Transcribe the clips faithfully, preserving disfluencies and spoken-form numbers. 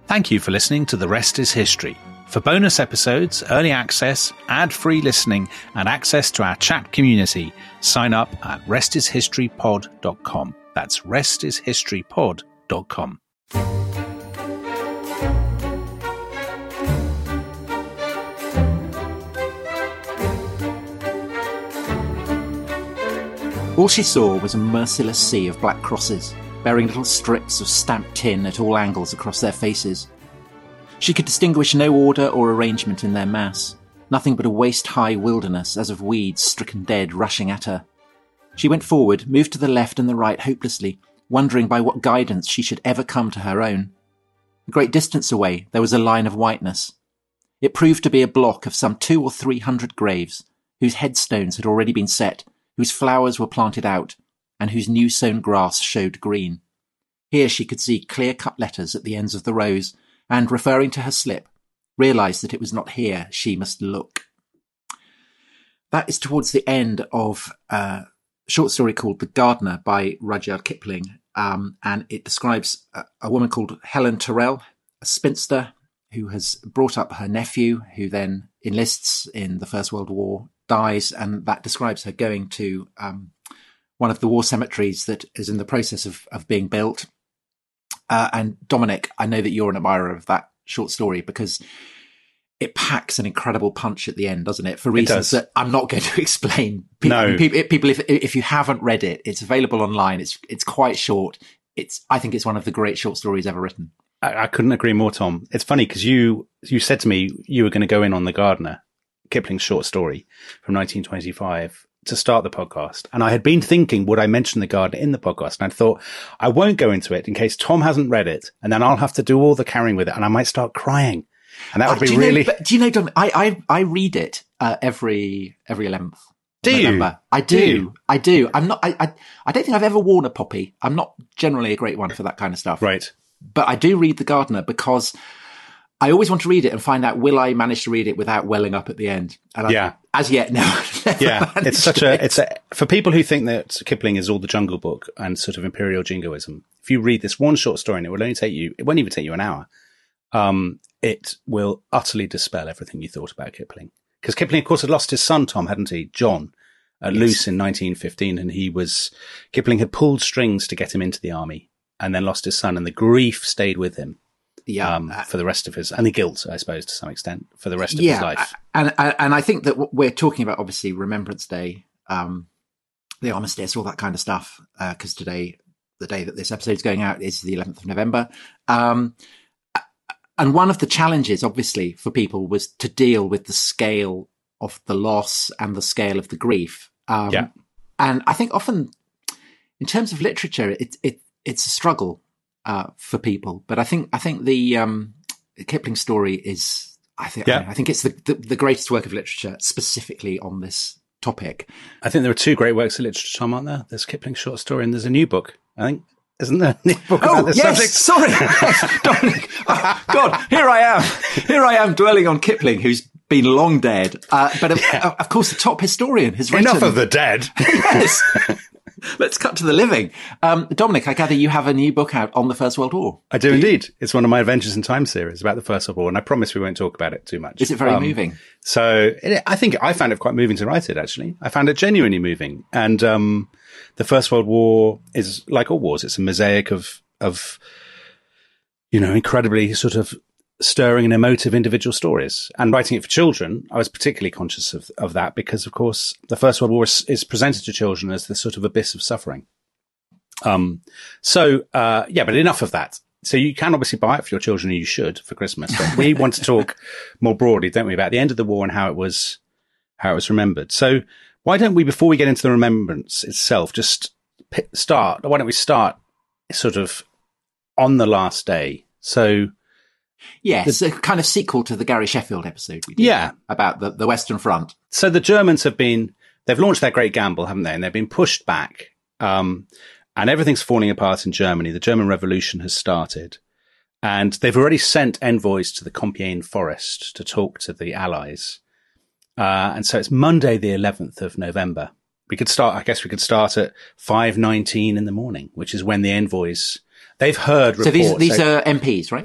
Thank you for listening to The Rest is History. For bonus episodes, early access, ad-free listening, and access to our chat community, sign up at rest is history pod dot com. That's rest is history pod dot com. All she saw was a merciless sea of black crosses, bearing little strips of stamped tin at all angles across their faces. She could distinguish no order or arrangement in their mass, nothing but a waist-high wilderness as of weeds stricken dead rushing at her. She went forward, moved to the left and the right hopelessly, wondering by what guidance she should ever come to her own. A great distance away there was a line of whiteness. It proved to be a block of some two or three hundred graves, whose headstones had already been set, whose flowers were planted out, and whose new-sown grass showed green. Here she could see clear-cut letters at the ends of the rows, and, referring to her slip, realised that it was not here she must look. That is towards the end of a short story called The Gardener by Rudyard Kipling, um, and it describes a, a woman called Helen Tyrrell, a spinster who has brought up her nephew, who then enlists in the First World War, dies, and that describes her going to um, one of the war cemeteries that is in the process of, of being built. Uh, and Dominic, I know that you're an admirer of that short story because it packs an incredible punch at the end, doesn't it? For reasons that I'm not going to explain. People, no. people, people if, if you haven't read it, it's available online. It's it's quite short. It's I think it's one of the great short stories ever written. I, I couldn't agree more, Tom. It's funny because you you said to me you were going to go in on The Gardener, Kipling's short story from nineteen twenty-five. To start the podcast. And I had been thinking, would I mention The Gardener in the podcast? And I thought, I won't go into it in case Tom hasn't read it. And then I'll have to do all the carrying with it. And I might start crying. And that would oh, be do really... Know, do you know, Dom, I, I, I read it uh, every every eleventh. Do you? November. I do. do you? I do. I'm not, I, I, I don't think I've ever worn a poppy. I'm not generally a great one for that kind of stuff. Right. But I do read The Gardener because I always want to read it and find out, will I manage to read it without welling up at the end? And yeah. I, as yet, no. Yeah. It's such a, it's a, for people who think that Kipling is all the Jungle Book and sort of imperial jingoism, if you read this one short story and it will only take you, it won't even take you an hour. Um, it will utterly dispel everything you thought about Kipling. Because Kipling, of course, had lost his son, Tom, hadn't he? John, at yes. Loos in nineteen fifteen. And he was, Kipling had pulled strings to get him into the army and then lost his son, and the grief stayed with him. Yeah, um, for the rest of his, and the guilt, I suppose, to some extent, for the rest of yeah, his life. And and I think that what we're talking about, obviously, Remembrance Day, um, the armistice, all that kind of stuff, because uh, today, the day that this episode is going out, is the eleventh of November. Um, and one of the challenges, obviously, for people was to deal with the scale of the loss and the scale of the grief. Um, yeah. And I think often, in terms of literature, it, it it's a struggle. Uh, for people, but I think I think the um, Kipling story is I think yeah. I, I think it's the, the the greatest work of literature specifically on this topic. I think there are two great works of literature, Tom, aren't there? There's Kipling's short story and there's a new book. I think isn't there a new book oh, about this yes, subject? Sorry, yes, Dominic. Oh, God, here I am, here I am dwelling on Kipling, who's been long dead. Uh, but of, yeah. of course, the top historian has written enough of the dead. Yes. Let's cut to the living. Um, Dominic, I gather you have a new book out on the First World War. I do, do indeed. You? It's one of my Adventures in Time series about the First World War, and I promise we won't talk about it too much. Is it very um, moving? So it, I think I found it quite moving to write it, actually. I found it genuinely moving. And um, the First World War is, like all wars, it's a mosaic of, of you know, incredibly sort of stirring and emotive individual stories. And writing it for children, I was particularly conscious of, of that because, of course, the First World War is, is presented to children as the sort of abyss of suffering. Um, so, uh, yeah, but enough of that. So you can obviously buy it for your children, and you should, for Christmas. But we want to talk more broadly, don't we, about the end of the war and how it was, how it was remembered. So why don't we, before we get into the remembrance itself, just start, why don't we start sort of on the last day? So, yes, the, a kind of sequel to the Gary Sheffield episode we did yeah. about the, the Western Front. So the Germans have been, they've launched their great gamble, haven't they? And they've been pushed back. Um, and everything's falling apart in Germany. The German Revolution has started. And they've already sent envoys to the Compiègne forest to talk to the Allies. Uh, and so it's Monday, the eleventh of November. We could start, I guess we could start at five nineteen in the morning, which is when the envoys, they've heard reports. So these, these are M Ps, right?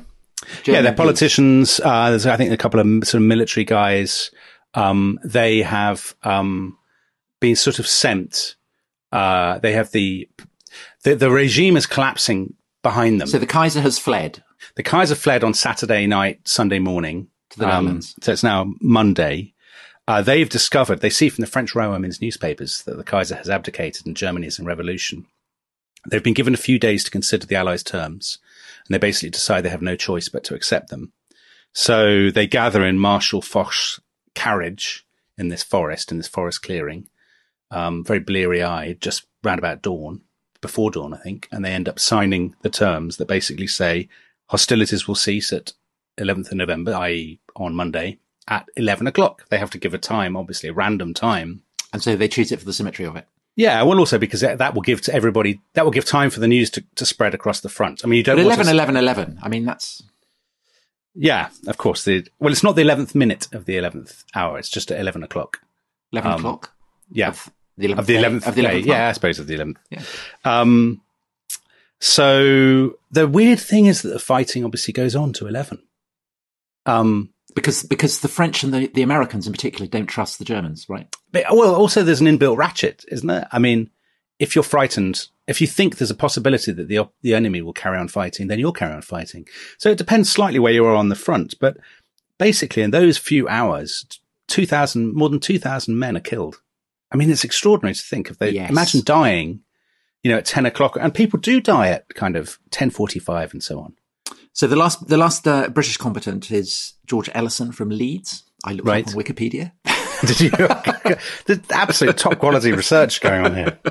German yeah, they're politicians. Uh, there's, I think, a couple of sort of military guys. Um, they have um, been sort of sent. Uh, they have the, the the regime is collapsing behind them. So the Kaiser has fled. The Kaiser fled on Saturday night, Sunday morning. To the Netherlands. Um, so it's now Monday. Uh, they've discovered, they see from the French Royaume's newspapers that the Kaiser has abdicated and Germany is in revolution. They've been given a few days to consider the Allies' terms, and they basically decide they have no choice but to accept them. So they gather in Marshal Foch's carriage in this forest, in this forest clearing, um, very bleary-eyed, just round about dawn, before dawn, I think, and they end up signing the terms that basically say hostilities will cease at eleventh of November, that is on Monday, at eleven o'clock. They have to give a time, obviously, a random time. And so they choose it for the symmetry of it. Yeah, well, also because that will give to everybody, that will give time for the news to, to spread across the front. I mean, you don't but want eleven, to... eleven, eleven. I mean, that's... Yeah, of course. The, well, it's not the eleventh minute of the eleventh hour. It's just at eleven o'clock. eleven um, o'clock? Yeah. Of the eleventh, of the eleventh, day, of the eleventh day. Yeah, I suppose of the eleventh. Yeah. Um, so the weird thing is that the fighting obviously goes on to eleven. Um, Because because the French and the, the Americans in particular don't trust the Germans, right? But, well, also there's an inbuilt ratchet, isn't there? I mean, if you're frightened, if you think there's a possibility that the the enemy will carry on fighting, then you'll carry on fighting. So it depends slightly where you are on the front. But basically, in those few hours, two thousand, more than two thousand men are killed. I mean, it's extraordinary to think of. They Yes. imagine dying, you know, at ten o'clock, and people do die at kind of ten forty-five and so on. So the last the last uh, British combatant is George Ellison from Leeds. I looked Right. up on Wikipedia. Did you? The absolute top quality research going on here.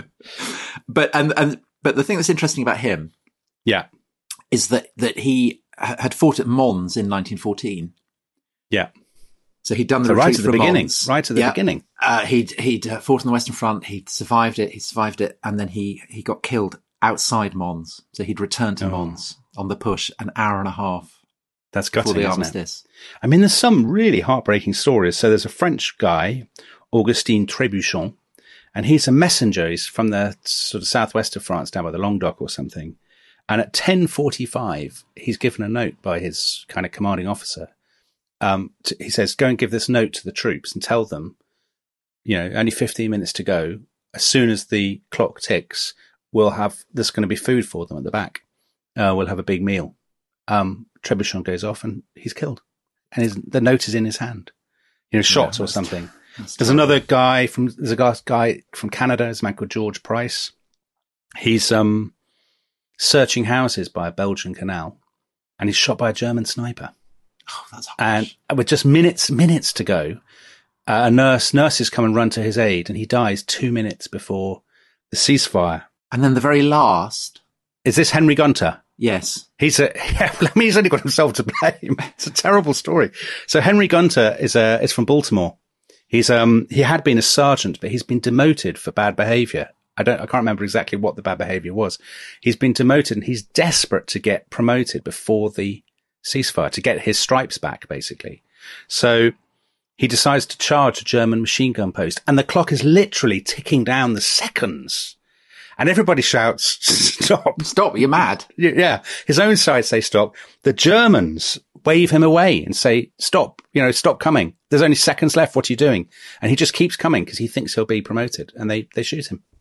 But and and but the thing that's interesting about him Yeah, is that that he ha- had fought at Mons in nineteen fourteen. yeah. So he'd done the So retreat right at the from beginning, Mons. right at the Yeah. beginning. Uh, he'd he'd uh, fought on the Western Front. He'd survived it. He survived it, and then he he got killed outside Mons. So he'd returned to Oh. Mons on the push an hour and a half That's before gutting, the isn't it? armistice. I mean, there's some really heartbreaking stories. So there's a French guy, Augustin Trébuchon, and he's a messenger. He's from the sort of southwest of France, down by the Languedoc or something. And at ten forty-five, he's given a note by his kind of commanding officer. Um, to, he says, go and give this note to the troops and tell them, you know, only fifteen minutes to go. As soon as the clock ticks, we'll have, there's going to be food for them at the back. Uh, we'll have a big meal. Um, Trébuchon goes off and he's killed. And his, the note is in his hand, you know, shot Yeah, or that's something. t- that's There's terrible. another guy from, there's a guy, guy from Canada, there's a man called George Price. He's, um, searching houses by a Belgian canal and he's shot by a German sniper. Oh, that's And with just minutes, minutes to go, uh, a nurse, nurses come and run to his aid and he dies two minutes before the ceasefire. And then the very last, Is this Henry Gunter? yes, He's a, yeah, I mean, he's only got himself to blame. It's a terrible story. So Henry Gunter is a, is from Baltimore. He's, um, he had been a sergeant, but he's been demoted for bad behavior. I don't, I can't remember exactly what the bad behavior was. He's been demoted and he's desperate to get promoted before the ceasefire, to get his stripes back, basically. So he decides to charge a German machine gun post and the clock is literally ticking down the seconds. And everybody shouts, stop. stop, you're mad. Yeah. His own side say stop. The Germans wave him away and say, stop, you know, stop coming. There's only seconds left. What are you doing? And he just keeps coming because he thinks he'll be promoted and they, they shoot him.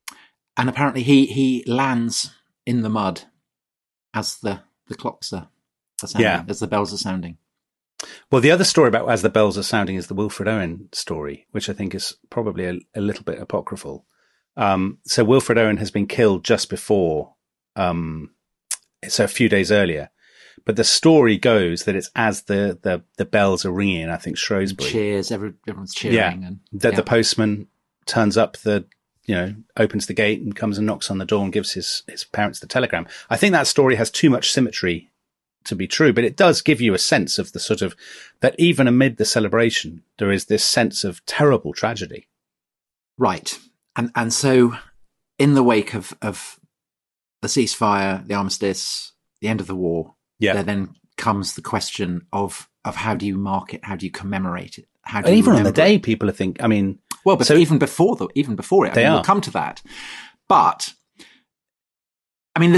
And apparently he, he lands in the mud as the, the clocks are, are sounding, Yeah. as the bells are sounding. Well, the other story about as the bells are sounding is the Wilfred Owen story, which I think is probably a, a little bit apocryphal. Um, so Wilfred Owen has been killed just before, um, so a few days earlier. But the story goes that it's as the, the, the bells are ringing in, I think, Shrewsbury. Cheers, every, everyone's cheering. Yeah. And, That yeah. the postman turns up the, you know, opens the gate and comes and knocks on the door and gives his, his parents the telegram. I think that story has too much symmetry to be true, but it does give you a sense of the sort of, that even amid the celebration, there is this sense of terrible tragedy. Right. And and so in the wake of, of the ceasefire, the armistice, the end of the war, Yeah. there then comes the question of, of how do you mark it? How do you commemorate it? How do And you even on the remember it? day, people are think, I mean, Well, but So- even before the, even before it, I They mean, are. we'll come to that. But I mean, this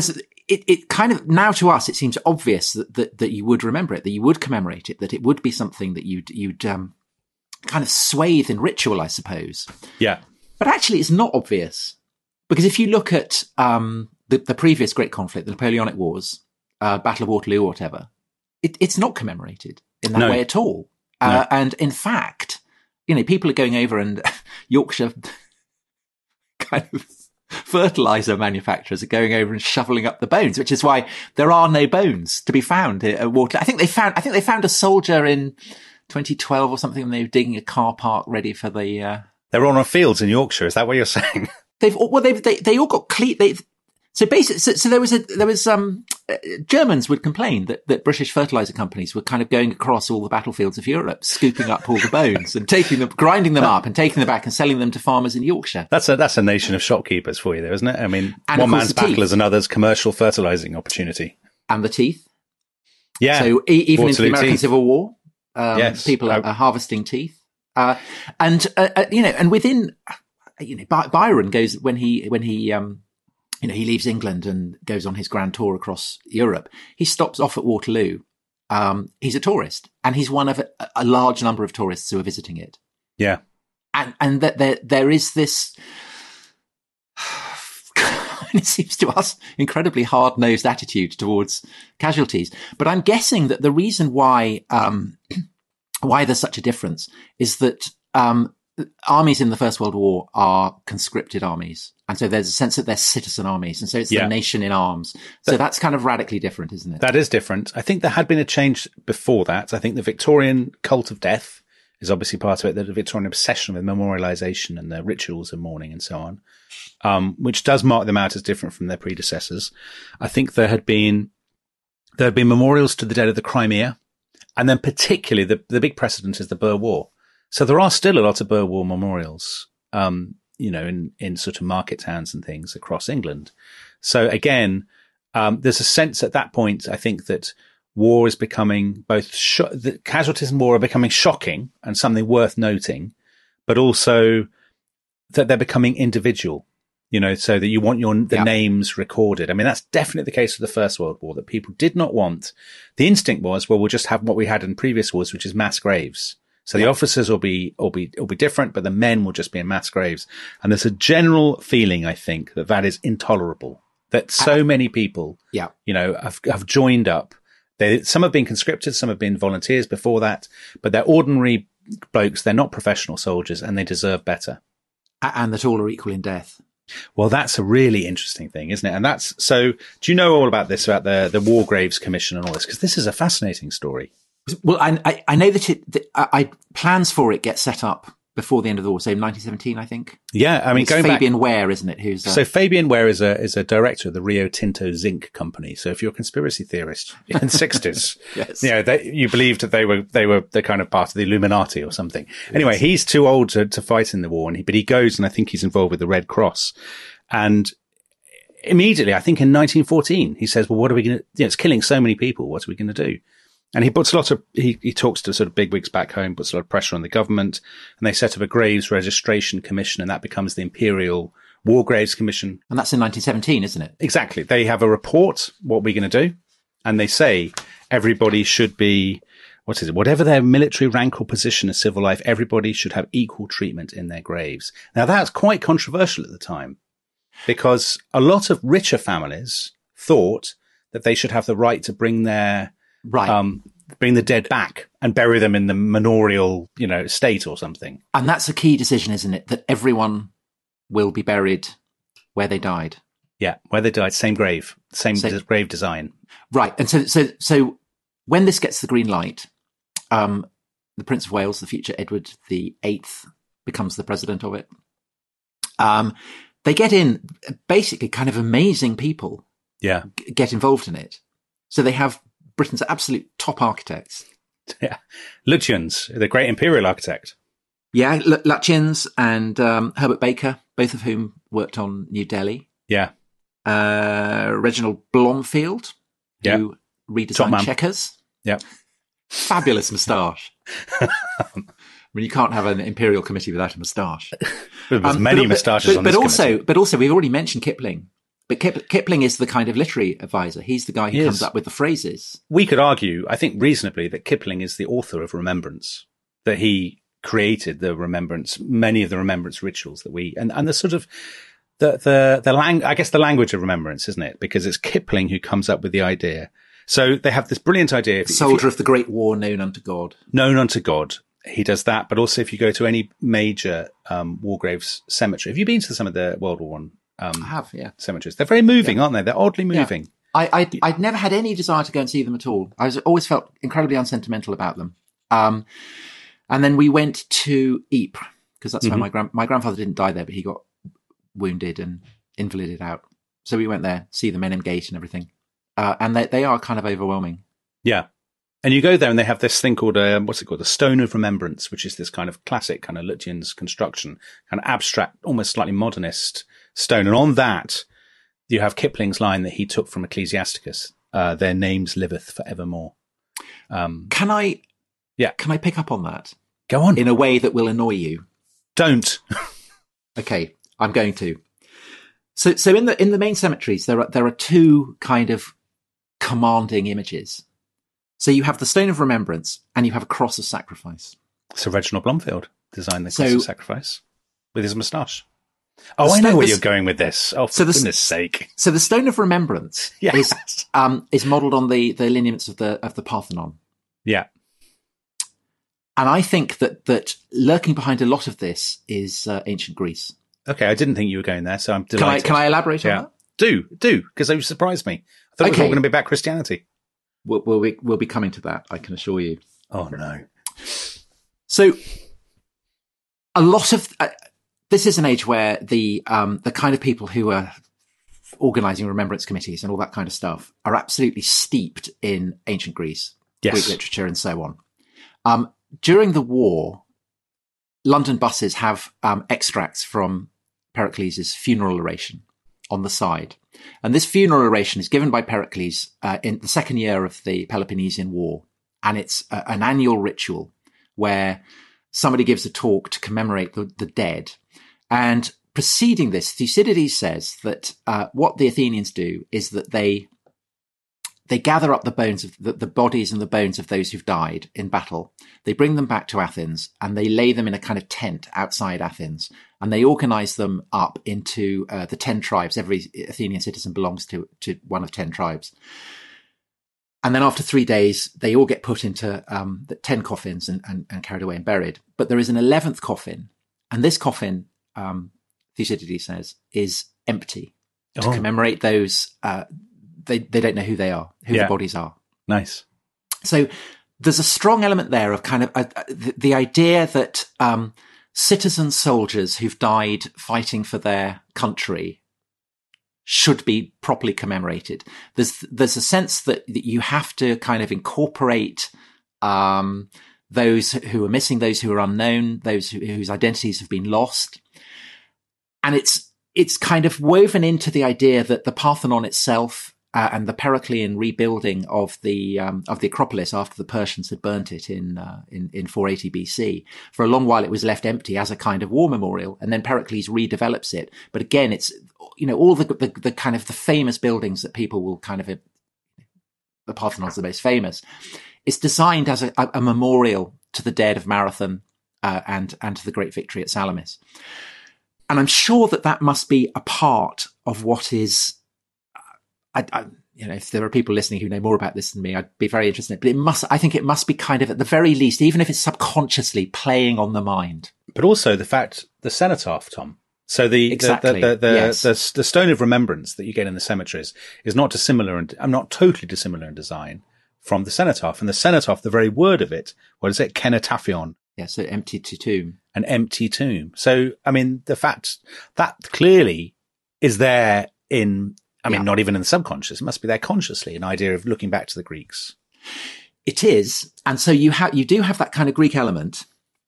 it, it kind of, now to us, it seems obvious that, that, that you would remember it, that you would commemorate it, that it would be something that you'd, you'd, um, kind of swathe in ritual, I suppose. Yeah. But actually it's not obvious, because if you look at, um, the, the previous great conflict, the Napoleonic Wars, uh, Battle of Waterloo or whatever, it, it's not commemorated in that No. way at all. Uh, No. and in fact, you know, people are going over, and Yorkshire kind of fertilizer manufacturers are going over and shoveling up the bones, which is why there are no bones to be found at Waterloo. I think they found, I think they found a soldier in twenty twelve or something, and they were digging a car park ready for the, uh, They're all on fields in Yorkshire. Is that what you're saying? they've, well, they've, they, they all got cle- they, so basically, so, so there was a, there was, um, uh, Germans would complain that, that British fertilizer companies were kind of going across all the battlefields of Europe, scooping up all the bones and taking them, grinding them up and taking them back and selling them to farmers in Yorkshire. That's a that's a nation of shopkeepers for you, there, isn't it? I mean, And of one course man's the battle teeth. is another's commercial fertilizing opportunity. And the teeth. Yeah. So e- even into the Waterloo American teeth. Civil War, um, Yes. people are, I- are harvesting teeth. Uh, and, uh, uh, you know, and within, you know, By- Byron goes, when he, when he, um, you know, he leaves England and goes on his grand tour across Europe, he stops off at Waterloo. Um, he's a tourist, and he's one of a, a large number of tourists who are visiting it. Yeah. And, and that there, there is this, it seems to us, incredibly hard-nosed attitude towards casualties. But I'm guessing that the reason why, um, why there's such a difference is that, um, armies in the First World War are conscripted armies. And so there's a sense that they're citizen armies. And so it's Yeah. the nation in arms. So That- that's kind of radically different, isn't it? That is different. I think there had been a change before that. I think the Victorian cult of death is obviously part of it, the Victorian obsession with memorialization and the rituals of mourning and so on, um, which does mark them out as different from their predecessors. I think there had been, there had been memorials to the dead of the Crimea, and then particularly the, the big precedent is the Boer War. So there are still a lot of Boer War memorials, um, you know, in, in sort of market towns and things across England. So again, um, there's a sense at that point, I think, that war is becoming both, sho- the casualties in war are becoming shocking and something worth noting, but also that they're becoming individual, you know, so that you want your, the Yeah. names recorded. I mean, that's definitely the case with the First World War, that people did not want. The instinct was, well, we'll just have what we had in previous wars, which is mass graves. So the Yeah. officers will be, will be, will be different, but the men will just be in mass graves. And there's a general feeling, I think, that that is intolerable, that so many people, Yeah. you know, have, have joined up. They, some have been conscripted, some have been volunteers before that, but they're ordinary blokes. They're not professional soldiers, and they deserve better. A- And that all are equal in death. Well, that's a really interesting thing, isn't it? And that's, so do you know all about this, about the, the War Graves Commission and all this? Because this is a fascinating story. Well, I, I, I know that it, that I, I plans for it get set up before the end of the war, so nineteen seventeen, I think. Yeah. I mean, It's going back. Fabian Ware, isn't it? Who's, uh, So Fabian Ware is a, is a director of the Rio Tinto Zinc Company. So if you're a conspiracy theorist in the sixties, yes. you know, they, you believed that they were, they were the kind of part of the Illuminati or something. Anyway, he's too old to, to fight in the war, and he, but he goes, and I think he's involved with the Red Cross. And immediately, I think in nineteen fourteen, he says, well, what are we going to, you know, it's killing so many people. What are we going to do? And he puts a lot of, he, he talks to sort of bigwigs back home, puts a lot of pressure on the government, and they set up a Graves Registration Commission, and that becomes the Imperial War Graves Commission. And that's in nineteen seventeen, isn't it? Exactly. They have a report, what we're going to do, and they say everybody should be, what is it, whatever their military rank or position in civil life, everybody should have equal treatment in their graves. Now, that's quite controversial at the time, because a lot of richer families thought that they should have the right to bring their Right. um, bring the dead back and bury them in the manorial, you know, estate or something. And that's a key decision, isn't it? That everyone will be buried where they died. Yeah, where they died, same grave, same So- des- grave design. Right. And so, so, so when this gets the green light, um, the Prince of Wales, the future Edward the Eighth, becomes the president of it. Um, they get in basically kind of amazing people Yeah, g- get involved in it. So they have Britain's absolute top architects. yeah. Lutyens, the great imperial architect. Yeah, L- Lutyens and um, Herbert Baker, both of whom worked on New Delhi. Yeah, Uh, Reginald Blomfield, Yeah. who Top redesigned man. Chequers. yeah. Fabulous moustache. I mean, you can't have an imperial committee without a moustache. There's Um, many but- moustaches but, on but this also, committee. but also, we've already mentioned Kipling. But Kip- Kipling is the kind of literary advisor. He's the guy who He comes is. up with the phrases. We could argue, I think reasonably, that Kipling is the author of Remembrance, that he created the remembrance, many of the remembrance rituals that we, and, and the sort of, the, the, the lang, I guess the language of remembrance, isn't it? Because it's Kipling who comes up with the idea. So they have this brilliant idea. If, Soldier if you, of the Great War, known unto God. Known unto God. He does that. But also if you go to any major, um, war graves cemetery, have you been to some of the World War One? Um, I have, yeah. Cemeteries. They're very moving, Yeah. aren't they? They're oddly moving. Yeah. I, I'd, I'd never had any desire to go and see them at all. I was always felt incredibly unsentimental about them. Um, and then we went to Ypres, because that's Mm-hmm. where my grand, my grandfather didn't die there, but he got wounded and invalided out. So we went there, see the Menem Gate and everything. Uh, and they, they are kind of overwhelming. Yeah. And you go there and they have this thing called, um, what's it called? The Stone of Remembrance, which is this kind of classic kind of Lutyens construction, kind of abstract, almost slightly modernist stone. And on that, you have Kipling's line that he took from Ecclesiasticus, uh, their names liveth forevermore. Um, Can I, Yeah. can I pick up on that go on. in a way that will annoy you? Don't. Okay, I'm going to. So, so in the in the main cemeteries, there are there are two kind of commanding images. So you have the Stone of Remembrance, and you have a Cross of Sacrifice. So Reginald Blomfield designed the So- Cross of Sacrifice with his moustache. Oh, The I know stone- where the- you're going with this. Oh, for So the- goodness sake. So the Stone of Remembrance Yes. is um is modelled on the the lineaments of the of the Parthenon, Yeah. and I think that that lurking behind a lot of this is uh, ancient Greece. Okay, I didn't think you were going there, so I'm Can I delighted. can I elaborate on Yeah. that? Do, do, because they surprised me. I thought it was all Okay. going to be about Christianity. We'll, we'll be we'll be coming to that, I can assure you. Oh, no. So, a lot of uh, this is an age where the um, the kind of people who are organising remembrance committees and all that kind of stuff are absolutely steeped in ancient Greece, Yes. Greek literature, and so on. Um, during the war, London buses have um, extracts from Pericles' funeral oration on the side, and this funeral oration is given by Pericles uh, in the second year of the Peloponnesian War. And it's a, an annual ritual where somebody gives a talk to commemorate the, the dead. And preceding this, Thucydides says that uh, what the Athenians do is that they they gather up the bones of the, the bodies and the bones of those who've died in battle. They bring them back to Athens and they lay them in a kind of tent outside Athens. And they organize them up into uh, the ten tribes. Every Athenian citizen belongs to to one of ten tribes. And then after three days, they all get put into um, the ten coffins and, and, and carried away and buried. But there is an eleventh coffin. And this coffin, um, Thucydides says, is empty to Oh. commemorate those. Uh, they, they don't know who they are, who Yeah. the bodies are. Nice. So there's a strong element there of kind of uh, uh, the, the idea that um, citizen soldiers who've died fighting for their country should be properly commemorated. There's there's a sense that, that you have to kind of incorporate um, those who are missing, those who are unknown, those who, whose identities have been lost, and it's it's kind of woven into the idea that the Parthenon itself uh, and the Periclean rebuilding of the um, of the Acropolis after the Persians had burnt it in uh, in in four eighty B C. For a long while, it was left empty as a kind of war memorial, and then Pericles redevelops it. But again, it's you know all the, the the kind of the famous buildings that people will kind of the Parthenon's the most famous. It's designed as a, a memorial to the dead of Marathon uh, and and to the great victory at Salamis. And I'm sure that that must be a part of what is. I, I, you know, if there are people listening who know more about this than me, I'd be very interested. But it must, I think, it must be kind of at the very least, even if it's subconsciously playing on the mind. But also the fact, the cenotaph, Tom. So the Exactly. the the, the, Yes. the the stone of remembrance that you get in the cemeteries is not dissimilar, and I'm not totally dissimilar in design from the cenotaph. And the cenotaph, the very word of it, what is it? Kenotaphion, Yeah, so empty to tomb. an empty tomb. So I mean, the fact that clearly is there in, I mean, Yeah. not even in the subconscious. It must be there consciously. An idea of looking back to the Greeks. It is, and so you have you do have that kind of Greek element.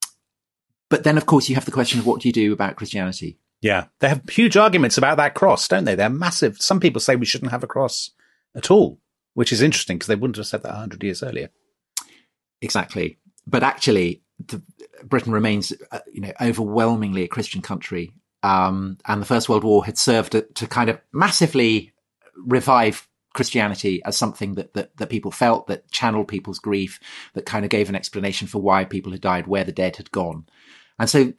But then, of course, you have the question of what do you do about Christianity? Yeah, they have huge arguments about that cross, don't they? They're massive. Some people say we shouldn't have a cross at all, which is interesting because they wouldn't have said that a hundred years earlier. Exactly. But actually, the, Britain remains, uh, you know, overwhelmingly a Christian country Um, and the First World War had served to, to kind of massively revive Christianity as something that, that, that people felt, that channeled people's grief, that kind of gave an explanation for why people had died, where the dead had gone. And so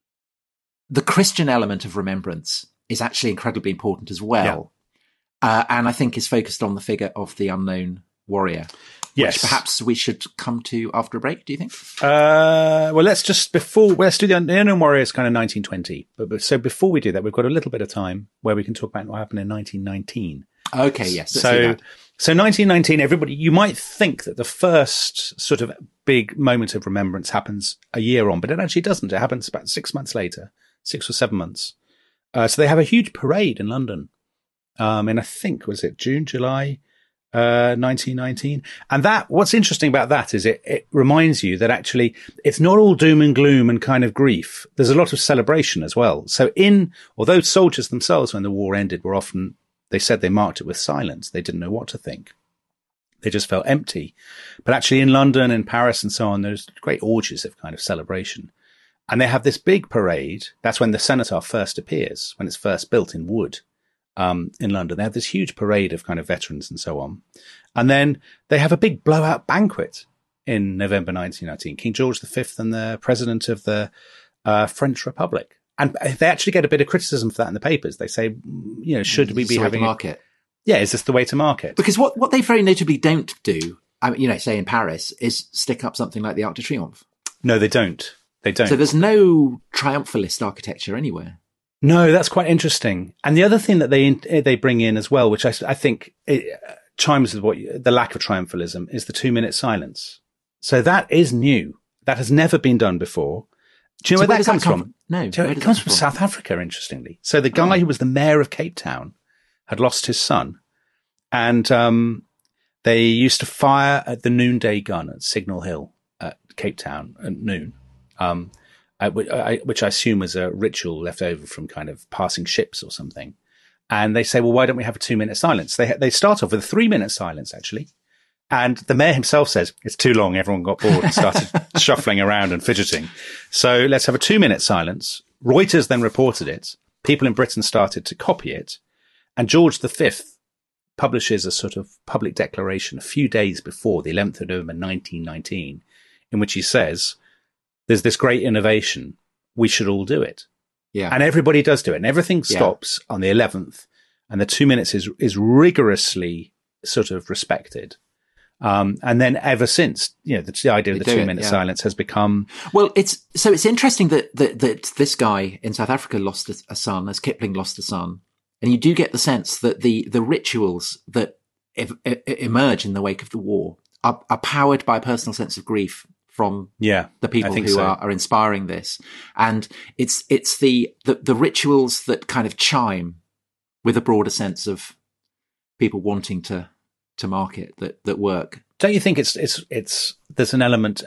the Christian element of remembrance is actually incredibly important as well. Yeah. Uh, and I think is focused on the figure of the unknown warrior. Yes. Which perhaps we should come to after a break, do you think? Uh, well, let's just, before, let's do the Unknown Warrior is kind of nineteen twenty. But, but so before we do that, we've got a little bit of time where we can talk about what happened in nineteen nineteen. Okay, yes. Let's so, so nineteen nineteen, everybody, you might think that the first sort of big moment of remembrance happens a year on, but it actually doesn't. It happens about six months later, six or seven months. Uh, so they have a huge parade in London. Um, and I think, was it June, July? Uh, nineteen nineteen. And that, what's interesting about that is it, it reminds you that actually it's not all doom and gloom and kind of grief. There's a lot of celebration as well. So in, although soldiers themselves, when the war ended, were often, they said they marked it with silence. They didn't know what to think. They just felt empty. But actually in London and Paris and so on, there's great orgies of kind of celebration. And they have this big parade. That's when the cenotaph first appears, when it's first built in wood. Um, in London, they have this huge parade of kind of veterans and so on. And then they have a big blowout banquet in November nineteen nineteen. King George the Fifth and the president of the uh, French Republic. And they actually get a bit of criticism for that in the papers. They say, you know, should we be having market? A, yeah, is this the way to market? Because what, what they very notably don't do, I mean, you know, say in Paris, is stick up something like the Arc de Triomphe. No, they don't. They don't. So there's no triumphalist architecture anywhere. No, that's quite interesting. And the other thing that they they bring in as well, which I, I think it chimes with what you, the lack of triumphalism, is the two-minute silence. So that is new. That has never been done before. Do you know so where, where that comes that come from? from? No. You know, it comes from South Africa, interestingly. So the guy oh. who was the mayor of Cape Town had lost his son. And um, they used to fire at the noonday gun at Signal Hill at Cape Town at noon. Um Uh, which, I, which I assume was a ritual left over from kind of passing ships or something. And they say, well, why don't we have a two minute silence? They they start off with a three minute silence, actually. And the mayor himself says it's too long. Everyone got bored and started shuffling around and fidgeting. So let's have a two minute silence. Reuters then reported it. People in Britain started to copy it. And George the Fifth publishes a sort of public declaration a few days before the eleventh of November, nineteen nineteen, in which he says, there's this great innovation. We should all do it. Yeah. And everybody does do it. And everything stops yeah. on the eleventh. And the two minutes is, is rigorously sort of respected. Um, and then ever since, you know, the, the idea of the two minute yeah. silence has become. Well, it's, so it's interesting that, that, that this guy in South Africa lost a, a son, as Kipling lost a son. And you do get the sense that the, the rituals that ev- ev- emerge in the wake of the war are, are powered by a personal sense of grief from yeah, the people who so. are, are inspiring this. And it's, it's the, the, the rituals that kind of chime with a broader sense of people wanting to, to mark it that, that work. Don't you think it's, it's, it's, there's an element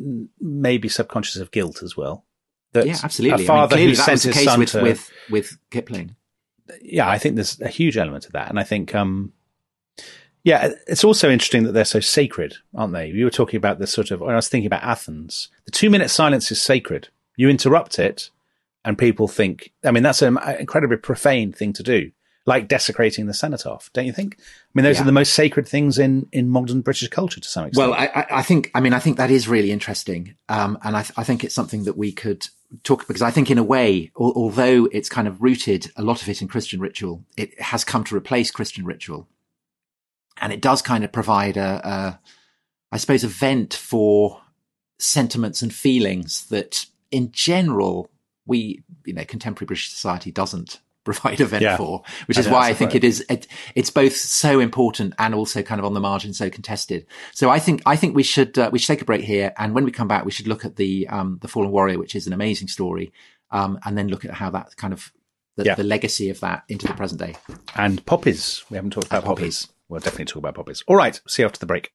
maybe subconscious of guilt as well? That yeah, absolutely. A father I mean, who that sent was the his case son with, to, with, with Kipling. Yeah, I think there's a huge element of that. And I think, um, yeah, it's also interesting that they're so sacred, aren't they? You were talking about this sort of, when I was thinking about Athens, the two minute silence is sacred. You interrupt it and people think, I mean, that's an incredibly profane thing to do, like desecrating the cenotaph, don't you think? I mean, those yeah. are the most sacred things in, in modern British culture to some extent. Well, I, I think, I mean, I think that is really interesting. Um, and I, th- I think it's something that we could talk, because I think in a way, al- although it's kind of rooted, a lot of it in Christian ritual, it has come to replace Christian ritual. And it does kind of provide a, a, I suppose, a vent for sentiments and feelings that in general, we, you know, contemporary British society doesn't provide a vent yeah. for, which is I why I think right. it is, it, it's both so important and also kind of on the margin, so contested. So I think, I think we should, uh, we should take a break here. And when we come back, we should look at the, um, the Fallen Warrior, which is an amazing story. Um, and then look at how that kind of, the, yeah. the legacy of that into the present day. And poppies. We haven't talked about poppies. poppies. We'll definitely talk about poppies. All right. See you after the break.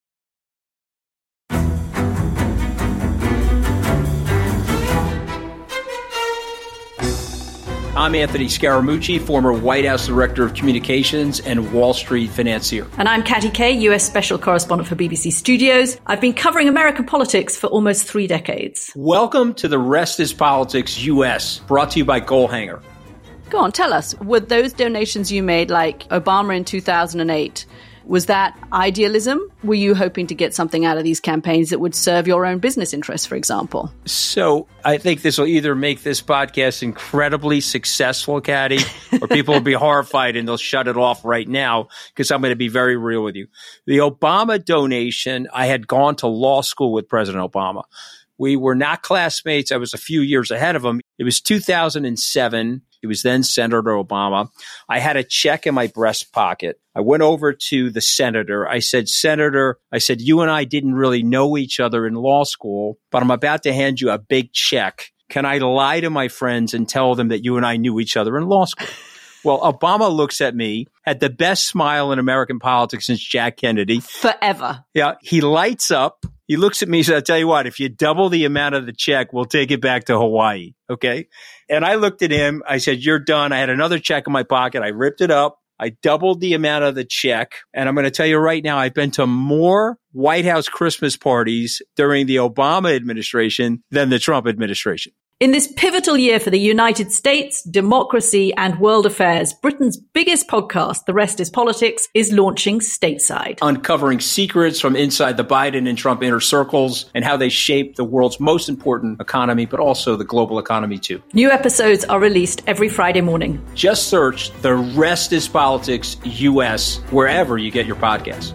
I'm Anthony Scaramucci, former White House Director of Communications and Wall Street financier. And I'm Katty Kay, U S Special Correspondent for B B C Studios. I've been covering American politics for almost three decades. Welcome to The Rest is Politics U S, brought to you by Goalhanger. Go on, tell us. Were those donations you made, like Obama in two thousand eight, was that idealism? Were you hoping to get something out of these campaigns that would serve your own business interests, for example? So I think this will either make this podcast incredibly successful, Caddy, or people will be horrified and they'll shut it off right now because I'm going to be very real with you. The Obama donation, I had gone to law school with President Obama. We were not classmates. I was a few years ahead of him. It was two thousand seven. He was then Senator Obama. I had a check in my breast pocket. I went over to the senator. I said, Senator, I said, you and I didn't really know each other in law school, but I'm about to hand you a big check. Can I lie to my friends and tell them that you and I knew each other in law school? Well, Obama looks at me, had the best smile in American politics since Jack Kennedy. Forever. Yeah. He lights up. He looks at me and says, I'll tell you what, if you double the amount of the check, we'll take it back to Hawaii. Okay. And I looked at him. I said, you're done. I had another check in my pocket. I ripped it up. I doubled the amount of the check. And I'm going to tell you right now, I've been to more White House Christmas parties during the Obama administration than the Trump administration. In this pivotal year for the United States, democracy, and world affairs, Britain's biggest podcast, The Rest is Politics, is launching stateside. Uncovering secrets from inside the Biden and Trump inner circles and how they shape the world's most important economy, but also the global economy too. New episodes are released every Friday morning. Just search The Rest is Politics U S wherever you get your podcasts.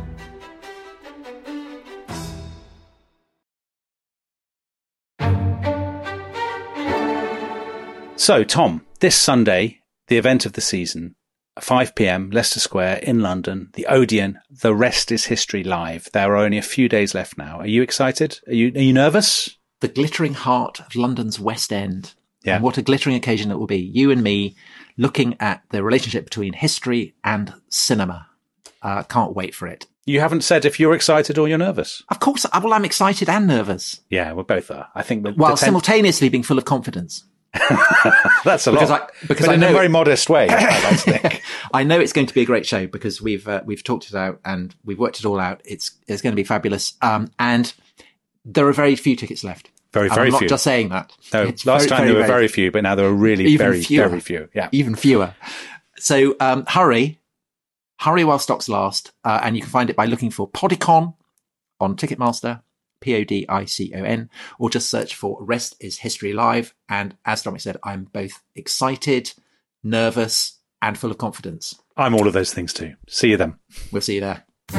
So, Tom, this Sunday, the event of the season, five p.m, Leicester Square in London, the Odeon, The Rest is History Live. There are only a few days left now. Are you excited? Are you, are you nervous? The glittering heart of London's West End. Yeah. And what a glittering occasion it will be. You and me looking at the relationship between history and cinema. Uh, can't wait for it. You haven't said if you're excited or you're nervous. Of course. Well, I'm excited and nervous. Yeah, we both are. I think. While ten- simultaneously being full of confidence. That's a because lot, I, because but I in know, a very modest way. I like to think. I know it's going to be a great show because we've uh, we've talked it out and we've worked it all out. It's it's going to be fabulous, um, and there are very few tickets left. Very, and very I'm not few. just saying that. No, it's last very, time very, there were very very few, but now there are really even very, fewer. very few. Yeah, even fewer. So um, hurry, hurry while stocks last, uh, and you can find it by looking for Podicon on Ticketmaster. P O D I C O N, or just search for Rest is History Live. And as Dominic said, I'm both excited, nervous, and full of confidence. I'm all of those things too. See you then. We'll see you there.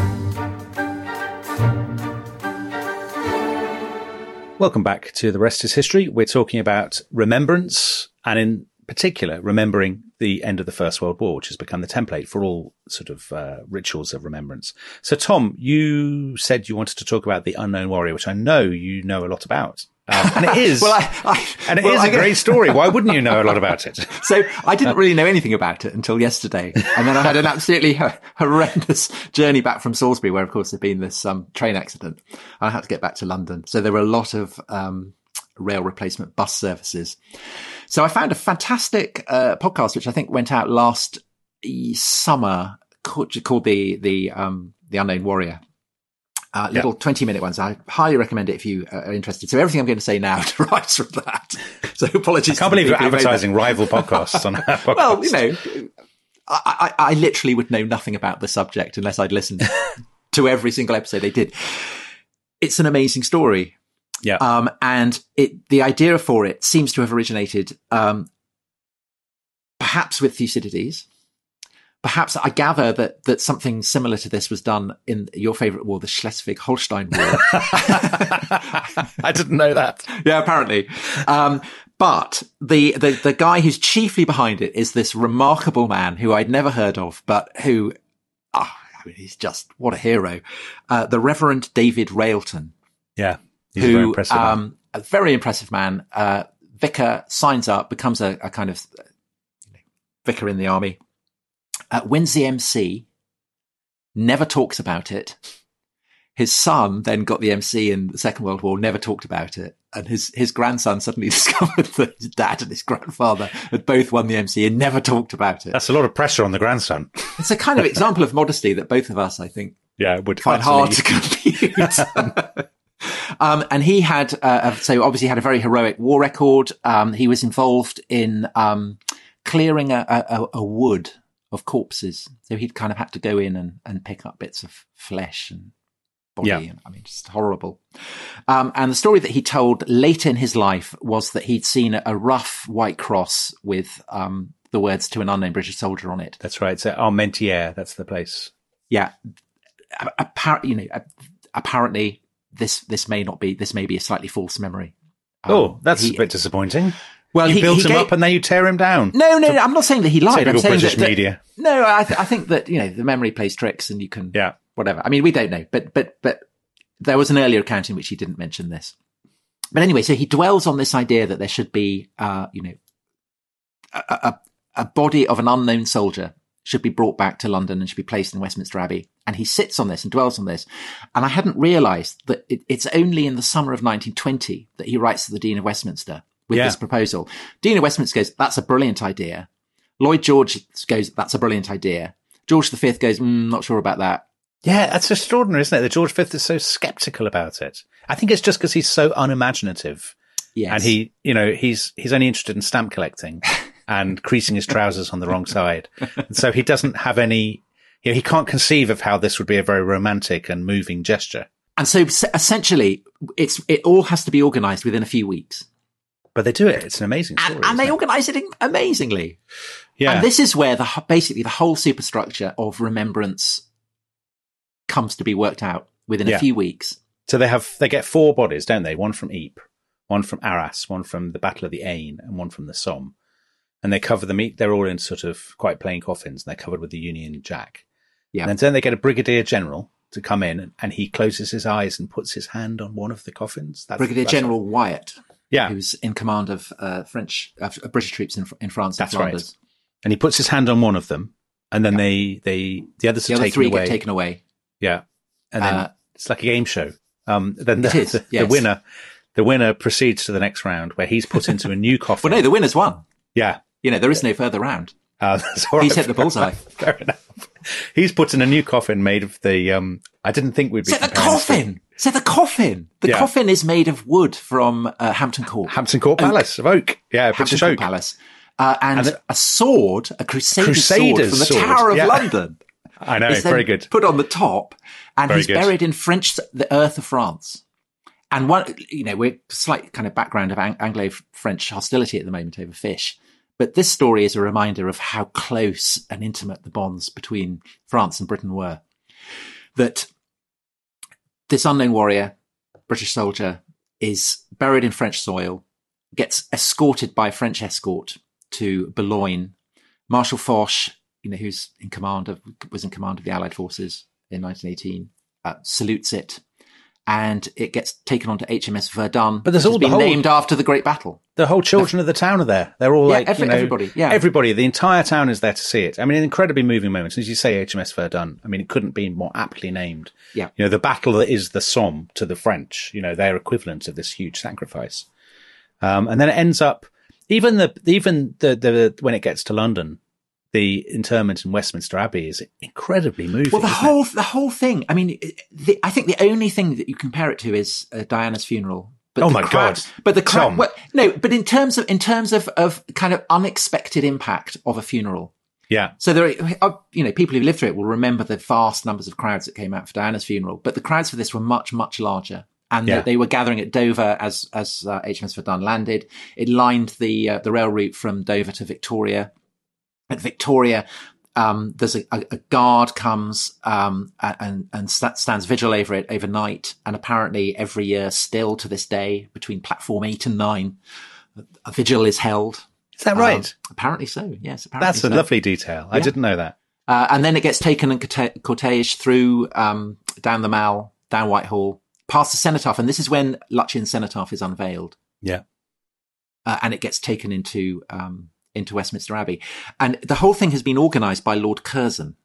Welcome back to The Rest is History. We're talking about remembrance, and in particular, remembering the end of the First World War, which has become the template for all sort of uh, rituals of remembrance. So, Tom, you said you wanted to talk about the Unknown Warrior, which I know you know a lot about. Um, and it is, well, I, I, and it well, is I a great story. Why wouldn't you know a lot about it? So I didn't really know anything about it until yesterday. And then I had an absolutely ho- horrendous journey back from Salisbury, where, of course, there'd been this um, train accident. I had to get back to London. So there were a lot of um, rail replacement bus services. So I found a fantastic uh, podcast, which I think went out last summer, called, called the the um, the Unknown Warrior. Uh, little yeah. twenty minute ones. I highly recommend it if you are interested. So everything I'm going to say now derives from that. So apologies. I can't believe you're advertising rival podcasts on our podcast. Well, you know, I, I, I literally would know nothing about the subject unless I'd listened to every single episode they did. It's an amazing story. Yeah. Um, and it, the idea for it seems to have originated, um, perhaps with Thucydides. Perhaps I gather that, that something similar to this was done in your favorite war, the Schleswig-Holstein War. I didn't know that. Yeah, apparently. Um, but the, the, the guy who's chiefly behind it is this remarkable man who I'd never heard of, but who, ah, oh, I mean, he's just, what a hero. Uh, the Reverend David Railton. Yeah. He's who, a very impressive man. Um, a very impressive man, uh, vicar, signs up, becomes a, a kind of uh, vicar in the army, uh, wins the M C, never talks about it. His son then got the M C in the Second World War, never talked about it. And his, his grandson suddenly discovered that his dad and his grandfather had both won the M C and never talked about it. That's a lot of pressure on the grandson. It's a kind of example of modesty that both of us, I think, yeah, would find absolutely. hard to compute. Um, and he had, uh, so obviously had a very heroic war record. Um, he was involved in, um, clearing a, a, a wood of corpses. So he'd kind of had to go in and, and pick up bits of flesh and body. Yeah. And, I mean, just horrible. Um, and the story that he told later in his life was that he'd seen a, a rough white cross with um, the words "to an unknown British soldier" on it. That's right. It's at Armentières. That's the place. Yeah. Apparently, you know, apparently this, this may not be, this may be a slightly false memory. Um, Oh, that's he- a bit disappointing. Well, You he built he him gave- up and then you tear him down. No, no, no, I'm not saying that he lied. I'm Typical saying British that, that- media. No, I, th- I think that, you know, the memory plays tricks and you can, Yeah. whatever. I mean, we don't know, but, but, but there was an earlier account in which he didn't mention this. But anyway, so he dwells on this idea that there should be, uh, you know, a, a, a body of an unknown soldier should be brought back to London and should be placed in Westminster Abbey. And he sits on this and dwells on this. And I hadn't realized that it, it's only in the summer of nineteen twenty that he writes to the Dean of Westminster with Yeah. this proposal. Dean of Westminster goes, "That's a brilliant idea." Lloyd George goes, "That's a brilliant idea." George the Fifth goes, mm, "Not sure about that." Yeah, that's extraordinary, isn't it? That George the Fifth is so skeptical about it. I think it's just because he's so unimaginative. Yes. And he, you know, he's, he's only interested in stamp collecting and creasing his trousers on the wrong side. And so he doesn't have any, you know, he can't conceive of how this would be a very romantic and moving gesture. And so s- essentially, it's it all has to be organised within a few weeks. But they do it. It's an amazing story. And, and they isn't it? organise it amazingly. Yeah. And this is where the h- basically the whole superstructure of remembrance comes to be worked out within Yeah. a few weeks. So they have, they get four bodies, don't they? One from Ypres, one from Arras, one from the Battle of the Aisne, and one from the Somme. And they cover them, they're all in sort of quite plain coffins, and they're covered with the Union Jack. Yeah. And then they get a brigadier general to come in, and he closes his eyes and puts his hand on one of the coffins. That's, Brigadier that's General Wyatt, Yeah. who's in command of uh, French, uh, British troops in, in France and That's right. Flanders. And he puts his hand on one of them, and then they, they, the others The are other taken three away. get taken away. Yeah. And then Uh, it's like a game show. Um, then the, It is, the, yes. the winner, the winner proceeds to the next round where he's put into a new coffin. Well, no, the winner's won. yeah. You know, there is no further round. Uh, that's all He's right. hit the bullseye. Fair enough. He's put in a new coffin made of the, um, I didn't think we'd be So the comparing this to coffin! So the coffin! The Yeah. coffin is made of wood from uh, Hampton Court. Hampton Court Palace of Oak. Yeah, Hampton British Court Oak. Palace. Uh, and And it- a sword, a crusader's, sword Crusader's from the sword, Tower of yeah. London. I know, is then very good. put on the top, and Very he's good. buried in French, the earth of France. And one, you know, we're slight kind of background of Ang- Anglo-French hostility at the moment over fish. But this story is a reminder of how close and intimate the bonds between France and Britain were. That this unknown warrior, British soldier, is buried in French soil, gets escorted by a French escort to Boulogne. Marshal Foch, you know, who's in command of, was in command of the Allied forces in nineteen eighteen, uh, salutes it. And it gets taken onto H M S Verdun. But there's which has all the been whole- named after the Great Battle. The whole children of the town are there. They're all Yeah, like, every- you know, everybody, yeah. everybody, the entire town is there to see it. I mean, an incredibly moving moment. As you say, H M S Verdun, I mean, it couldn't be more aptly named. Yeah. You know, the battle that is the Somme to the French, you know, their equivalent of this huge sacrifice. Um, and then it ends up, even the, even the, the, when it gets to London, the interment in Westminster Abbey is incredibly moving. Well, the isn't it? whole the whole thing. I mean, the, I think the only thing that you compare it to is uh, Diana's funeral. But Oh the my crowd- God. But the crowd. Tom. Well, no, but in terms of in terms of of kind of unexpected impact of a funeral. Yeah. So there, are, you know, people who lived through it will remember the vast numbers of crowds that came out for Diana's funeral. But the crowds for this were much much larger. And Yeah. they, they were gathering at Dover as as uh, H M S Verdun landed. It lined the uh, the rail route from Dover to Victoria. At Victoria, um, there's a, a, a guard comes um, and and st- stands vigil over it overnight. And apparently, every year, still to this day, between platform eight and nine, a vigil is held. Is that right? Um, apparently so. Yes, apparently That's a so. lovely detail. I Yeah. didn't know that. Uh, and then it gets taken in corte- cortege through um, down the Mall, down Whitehall, past the cenotaph, and this is when Lutyens' cenotaph is unveiled, Yeah. uh, and it gets taken into um, into Westminster Abbey, and the whole thing has been organised by Lord Curzon,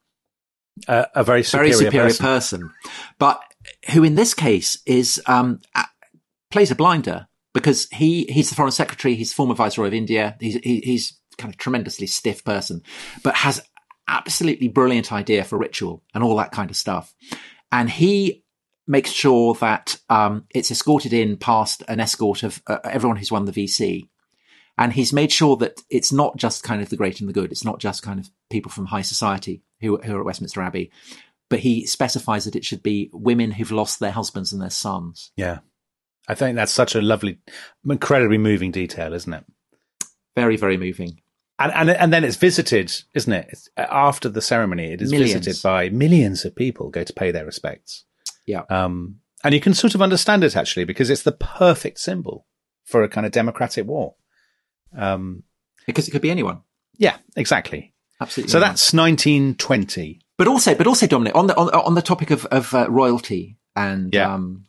Uh, a very superior, very superior person. person, but who in this case is um, a- plays a blinder because he he's the Foreign Secretary, he's former Viceroy of India, he's he, he's kind of tremendously stiff person, but has absolutely brilliant idea for ritual and all that kind of stuff, and he makes sure that um, it's escorted in past an escort of uh, everyone who's won the V C. And he's made sure that it's not just kind of the great and the good. It's not just kind of people from high society who, who are at Westminster Abbey, but he specifies that it should be women who've lost their husbands and their sons. Yeah. I think that's such a lovely, incredibly moving detail, isn't it? Very, very moving. And and, and then it's visited, isn't it? It's, after the ceremony, it is Millions. visited by millions of people go to pay their respects. Yeah. Um, and you can sort of understand it, actually, because it's the perfect symbol for a kind of democratic war. Um, Because it could be anyone. yeah, exactly. Absolutely. So anyone. that's nineteen twenty. But also, but also, Dominic, on the on, on the topic of of uh, royalty and Yeah. um,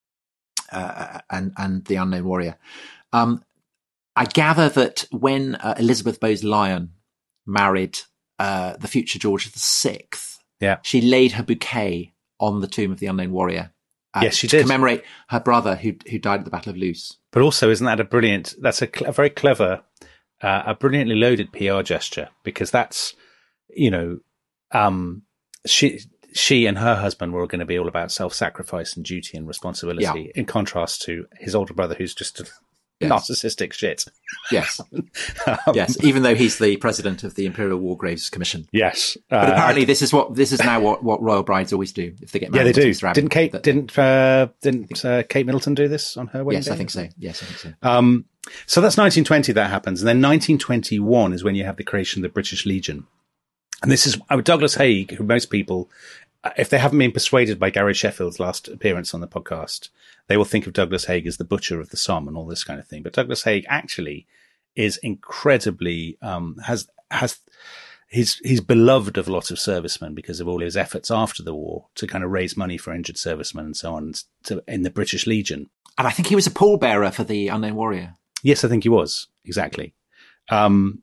uh, and and the Unknown Warrior, um, I gather that when uh, Elizabeth Bowes-Lyon married uh, the future George the Sixth, Yeah. she laid her bouquet on the tomb of the Unknown Warrior. Uh, Yes, she to did. commemorate her brother who who died at the Battle of Loos. But also, isn't that a brilliant, that's a, cl- a very clever, uh, a brilliantly loaded P R gesture, because that's, you know, um, she, she and her husband were going to be all about self-sacrifice and duty and responsibility, Yeah. in contrast to his older brother, who's just a Yes. narcissistic shit. Yes, Um, yes. Even though he's the president of the Imperial War Graves Commission. Yes. But Uh, apparently, this is what this is now what, what royal brides always do if they get yeah, married. they to do. Mister Abbey. Didn't Kate, That- didn't, uh, didn't, uh, Kate Middleton do this on her wedding Yes, day? I think so. Yes, I think so. Um, so that's nineteen twenty that happens. And then nineteen twenty-one is when you have the creation of the British Legion. And this is uh, Douglas Haig, who most people, uh, if they haven't been persuaded by Gary Sheffield's last appearance on the podcast, they will think of Douglas Haig as the butcher of the Somme and all this kind of thing. But Douglas Haig actually is incredibly, um, has, has, he's, he's beloved of a lot of servicemen because of all his efforts after the war to kind of raise money for injured servicemen and so on to, in the British Legion. And I think he was a pallbearer for the Unknown Warrior. Yes, I think he was. Exactly. Um,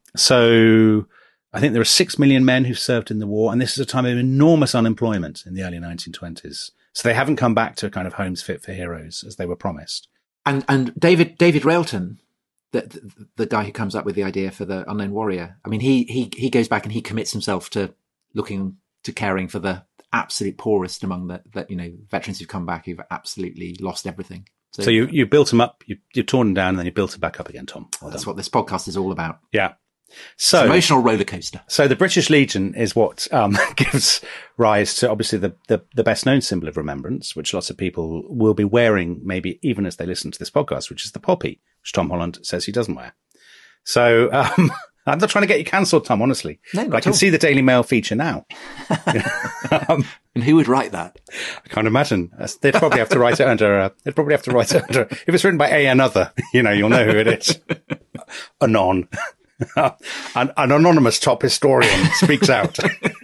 so I think there are six million men who've served in the war, and this is a time of enormous unemployment in the early nineteen twenties. So they haven't come back to a kind of homes fit for heroes as they were promised. And and David David Railton, the, the the guy who comes up with the idea for the Unknown Warrior, I mean, he he he goes back and he commits himself to looking to caring for the absolute poorest among the, the you know veterans who've come back who've absolutely lost everything. So you, you built them up, you, you torn them down, and then you built them back up again, Tom. Well that's done. what this podcast is all about. Yeah. It's So an emotional roller coaster. So the British Legion is what um, gives rise to obviously the, the, the best known symbol of remembrance, which lots of people will be wearing, maybe even as they listen to this podcast, which is the poppy, which Tom Holland says he doesn't wear. So um, I'm not trying to get you cancelled, Tom, honestly. No, not but I can at all. see the Daily Mail feature now. um, And who would write that? I can't imagine. That's- They'd probably have to write it under. Uh, they'd probably have to write it under. If it's written by a another, you know, you'll know who it is. Anon. an, an anonymous top historian speaks out.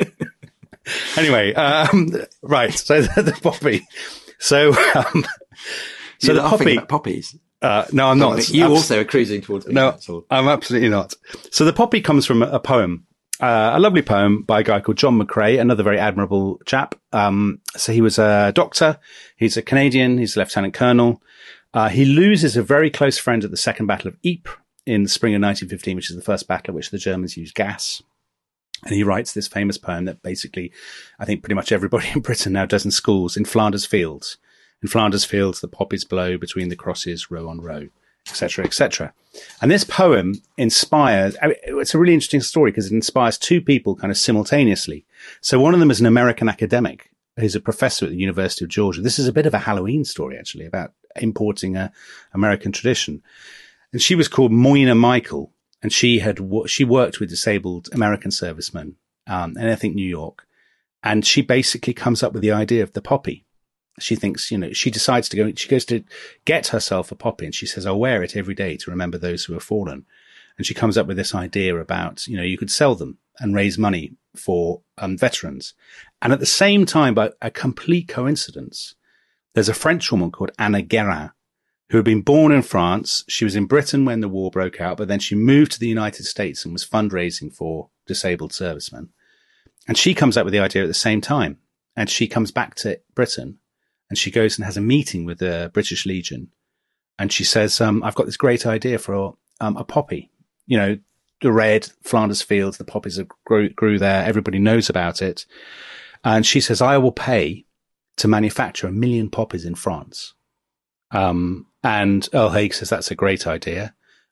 Anyway, um, right. So the, the poppy. So, um, so You're the laughing poppy. about poppies. Uh, no, I'm not. You Abs- also are cruising towards being No, cancelled. I'm absolutely not. So the poppy comes from a, a poem, uh, a lovely poem by a guy called John McCrae, another very admirable chap. Um, so he was a doctor. He's a Canadian. He's a lieutenant colonel. Uh, he loses a very close friend at the Second Battle of Ypres in the spring of nineteen fifteen, which is the first battle at which the Germans used gas. And he writes this famous poem that basically, I think pretty much everybody in Britain now does in schools. In Flanders Fields. In Flanders Fields, the poppies blow between the crosses, row on row, et cetera, et cetera. And this poem inspires, I mean, it's a really interesting story because it inspires two people kind of simultaneously. So one of them is an American academic who's a professor at the University of Georgia. This is a bit of a Halloween story, actually, about importing a American tradition. And she was called Moyna Michael, and she had, she worked with disabled American servicemen, um, in I think New York. And she basically comes up with the idea of the poppy. She thinks, you know, she decides to go, she goes to get herself a poppy and she says, I'll wear it every day to remember those who have fallen. And she comes up with this idea about, you know, you could sell them and raise money for um, veterans. And at the same time, by a complete coincidence, there's a French woman called Anna Guérin who had been born in France. She was in Britain when the war broke out, but then she moved to the United States and was fundraising for disabled servicemen. And she comes up with the idea at the same time. And she comes back to Britain. And she goes and has a meeting with the British Legion. And she says, um, I've got this great idea for um, a poppy. You know, the red Flanders Fields, the poppies that grew, grew there. Everybody knows about it. And she says, I will pay to manufacture a million poppies in France. Um, and Earl Haig says, that's a great idea.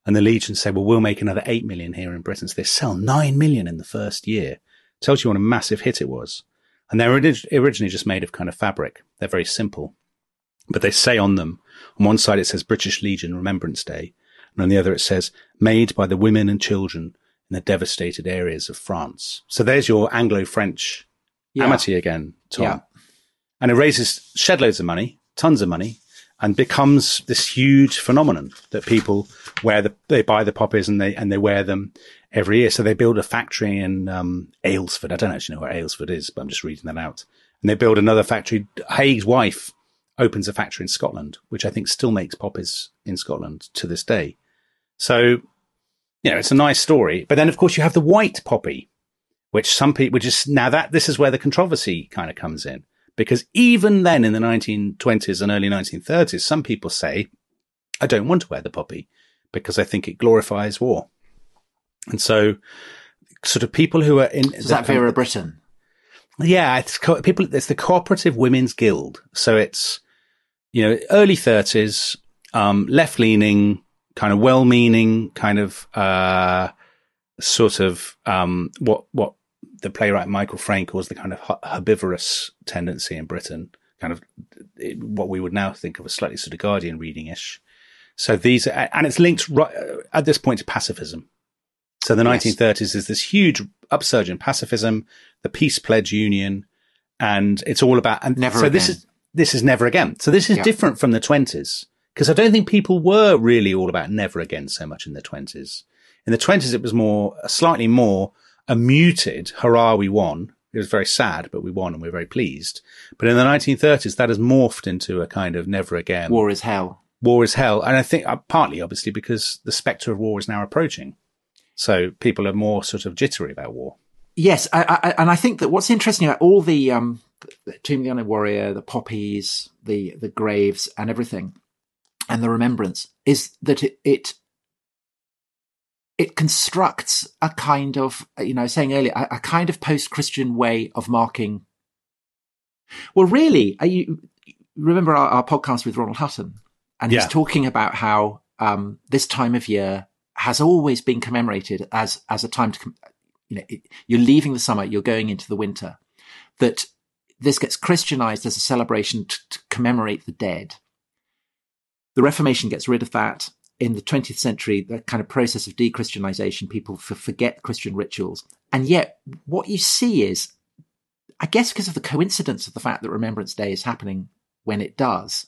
And the Legion say, well, we'll make another eight million here in Britain. So they sell nine million in the first year. Tells you what a massive hit it was. And they're originally just made of kind of fabric. They're very simple. But they say on them, on one side it says British Legion Remembrance Day. And on the other it says, made by the women and children in the devastated areas of France. So there's your Anglo-French yeah. amity again, Tom. Yeah. And it raises shed loads of money, tons of money, and becomes this huge phenomenon that people wear the, they buy the poppies and they, and they wear them every year. So they build a factory in, um, Aylesford. I don't actually know where Aylesford is, but I'm just reading that out. And they build another factory. Haig's wife opens a factory in Scotland, which I think still makes poppies in Scotland to this day. So, you know, it's a nice story. But then, of course, you have the white poppy, which some people, which is now that this is where the controversy kind of comes in. Because even then in the nineteen twenties and early nineteen thirties, some people say, I don't want to wear the poppy because I think it glorifies war. And so sort of people who are in... Is that Vera Brittain? Yeah, it's co- people, it's the Cooperative Women's Guild. So it's, you know, early thirties, um, left leaning, kind of well-meaning, kind of, uh, sort of, um, what, what, the playwright Michael Frayn calls the kind of herbivorous tendency in Britain, kind of what we would now think of as slightly sort of Guardian reading-ish. So these, are, and it's linked right at this point to pacifism. So the yes. nineteen thirties is this huge upsurge in pacifism, the Peace Pledge Union, and it's all about, and never so again. this is, this is never again. So this is yeah. different from the twenties, because I don't think people were really all about never again so much in the twenties. In the twenties, it was more, slightly more, a muted, hurrah, we won. It was very sad, but we won and we're very pleased. But in the nineteen thirties, that has morphed into a kind of never again. War is hell. War is hell. And I think uh, partly, obviously, because the spectre of war is now approaching. So people are more sort of jittery about war. Yes. I, I, and I think that what's interesting about all the, um, the Tomb of the Unknown Warrior, the poppies, the, the graves and everything, and the remembrance is that it, it It constructs a kind of, you know, saying earlier, a, a kind of post-Christian way of marking. Well, really, you remember our, our podcast with Ronald Hutton, and yeah. he's talking about how um, this time of year has always been commemorated as as a time to, you know, it, you're leaving the summer, you're going into the winter. That this gets Christianized as a celebration to, to commemorate the dead. The Reformation gets rid of that. In the twentieth century, the kind of process of de-Christianization, people f- forget Christian rituals. And yet what you see is, I guess because of the coincidence of the fact that Remembrance Day is happening when it does,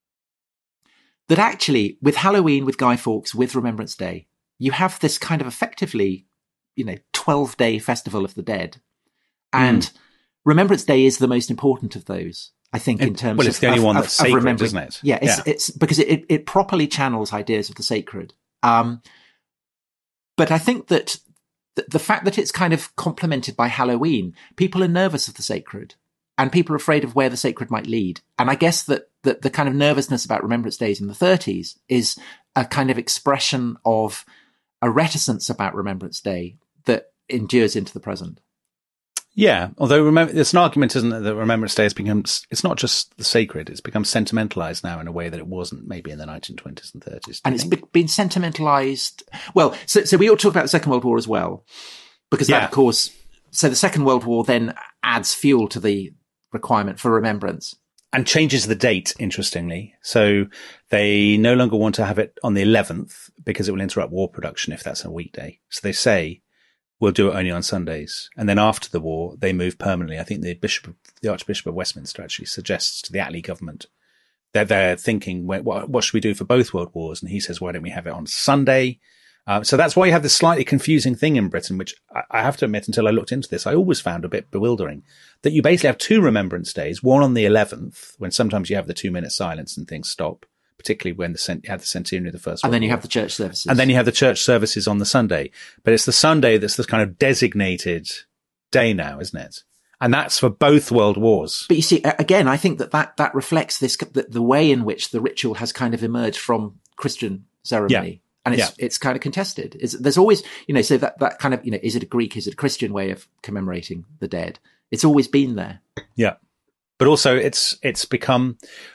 that actually with Halloween, with Guy Fawkes, with Remembrance Day, you have this kind of effectively, you know, twelve day festival of the dead. And mm. Remembrance Day is the most important of those. I think in terms well, it's of, the only of, one of, that's of sacred, remembering, isn't it? Yeah, it's, yeah. it's because it, it properly channels ideas of the sacred. Um, but I think that th- the fact that it's kind of complemented by Halloween, people are nervous of the sacred and people are afraid of where the sacred might lead. And I guess that, that the kind of nervousness about Remembrance Days in the thirties is a kind of expression of a reticence about Remembrance Day that endures into the present. Yeah, although remember, there's an argument, isn't there, that Remembrance Day has become, it's not just the sacred, it's become sentimentalized now in a way that it wasn't maybe in the nineteen twenties and thirties. And it's be- been sentimentalized. Well, so, so we ought to talk about the Second World War as well, because yeah. that, of course, so the Second World War then adds fuel to the requirement for remembrance. And changes the date, interestingly. So they no longer want to have it on the eleventh because it will interrupt war production if that's a weekday. So they say, we'll do it only on Sundays. And then after the war, they move permanently. I think the Bishop, the Archbishop of Westminster actually suggests to the Attlee government that they're thinking, what, what should we do for both world wars? And he says, why don't we have it on Sunday? Uh, so that's why you have this slightly confusing thing in Britain, which I, I have to admit, until I looked into this, I always found a bit bewildering, that you basically have two remembrance days, one on the eleventh, when sometimes you have the two minute silence and things stop, particularly when the cent- you have the centenary of the First And World then you War. have the church services. And then you have the church services on the Sunday. But it's the Sunday that's the kind of designated day now, isn't it? And that's for both world wars. But you see, again, I think that that, that reflects this, the, the way in which the ritual has kind of emerged from Christian ceremony. Yeah. And it's, yeah. it's kind of contested. It's, there's always, you know, so that, that kind of, you know, is it a Greek, is it a Christian way of commemorating the dead? It's always been there. Yeah. But also it's, it's become,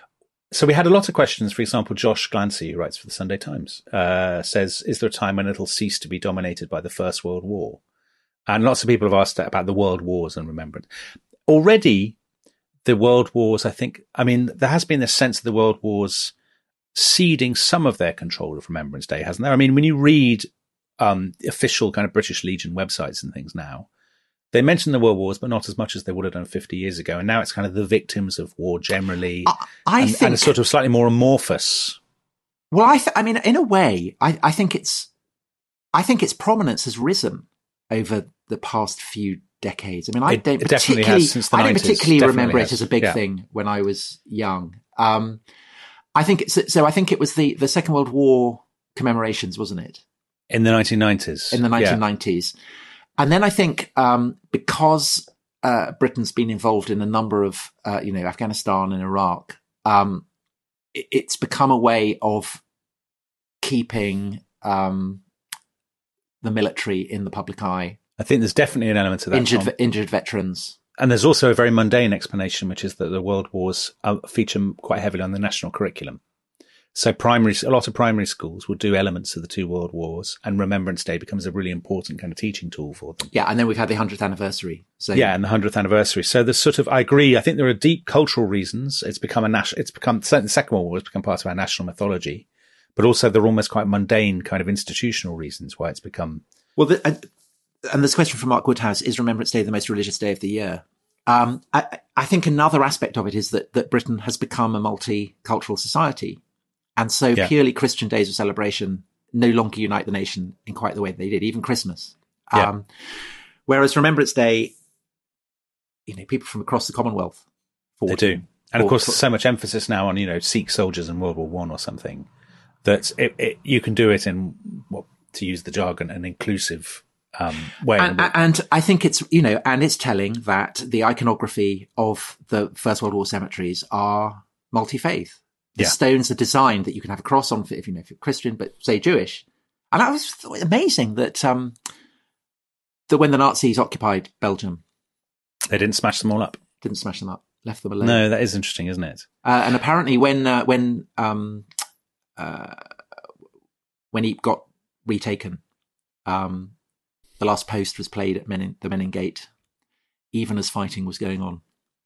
So we had a lot of questions. For example, Josh Glancy, who writes for the Sunday Times, uh, says, is there a time when it'll cease to be dominated by the First World War? And lots of people have asked about the world wars and remembrance. Already, the world wars, I think, I mean, there has been this sense of the world wars ceding some of their control of Remembrance Day, hasn't there? I mean, when you read um, official kind of British Legion websites and things now, they mention the world wars, but not as much as they would have done fifty years ago. And now it's kind of the victims of war generally. I, I and, think, and it's sort of slightly more amorphous. Well, I, th- I mean, in a way, I, I think it's, I think its prominence has risen over the past few decades. I mean, I It- don't it definitely particularly, has since the I don't nineties. particularly Definitely remember has. it as a big Yeah. thing when I was young. Um, I think it's, so I think it was the, the Second World War commemorations, wasn't it? In the nineteen nineties. In the Yeah. nineteen nineties. And then I think, um, because, uh, Britain's been involved in a number of, uh, you know, Afghanistan and Iraq, um, it, it's become a way of keeping, um, the military in the public eye, I think there's definitely an element of that. injured, Tom. injured veterans. And there's also a very mundane explanation, which is that the world wars uh, feature quite heavily on the national curriculum. So primary, a lot of primary schools will do elements of the two world wars, and Remembrance Day becomes a really important kind of teaching tool for them. Yeah. And then we've had the hundredth anniversary. So Yeah, and the hundredth anniversary. So there's sort of, I agree. I think there are deep cultural reasons. It's become a national, it's become, certainly the Second World War has become part of our national mythology, but also there are almost quite mundane kind of institutional reasons why it's become. Well, the, and, and this question from Mark Woodhouse, is Remembrance Day the most religious day of the year? Um, I, I think another aspect of it is that, that Britain has become a multicultural society. And so Yeah. purely Christian days of celebration no longer unite the nation in quite the way they did, even Christmas. Yeah. Um, whereas Remembrance Day, you know, people from across the Commonwealth. They fought do. And of for- course, for- there's so much emphasis now on, you know, Sikh soldiers in World War One or something that it, it, you can do it in, what, to use the jargon, an inclusive um, way. And, and I think it's, you know, and it's telling that the iconography of the First World War cemeteries are multi-faith. The Yeah. stones are designed that you can have a cross on if you know if you're Christian, but say Jewish. And that was amazing that um, that when the Nazis occupied Belgium, They didn't smash them all up. didn't smash them up, left them alone. No, that is interesting, isn't it? Uh, and apparently, when uh, when um, uh, when Ypres got retaken, um, the last post was played at Menin, the Menin Gate, even as fighting was going on.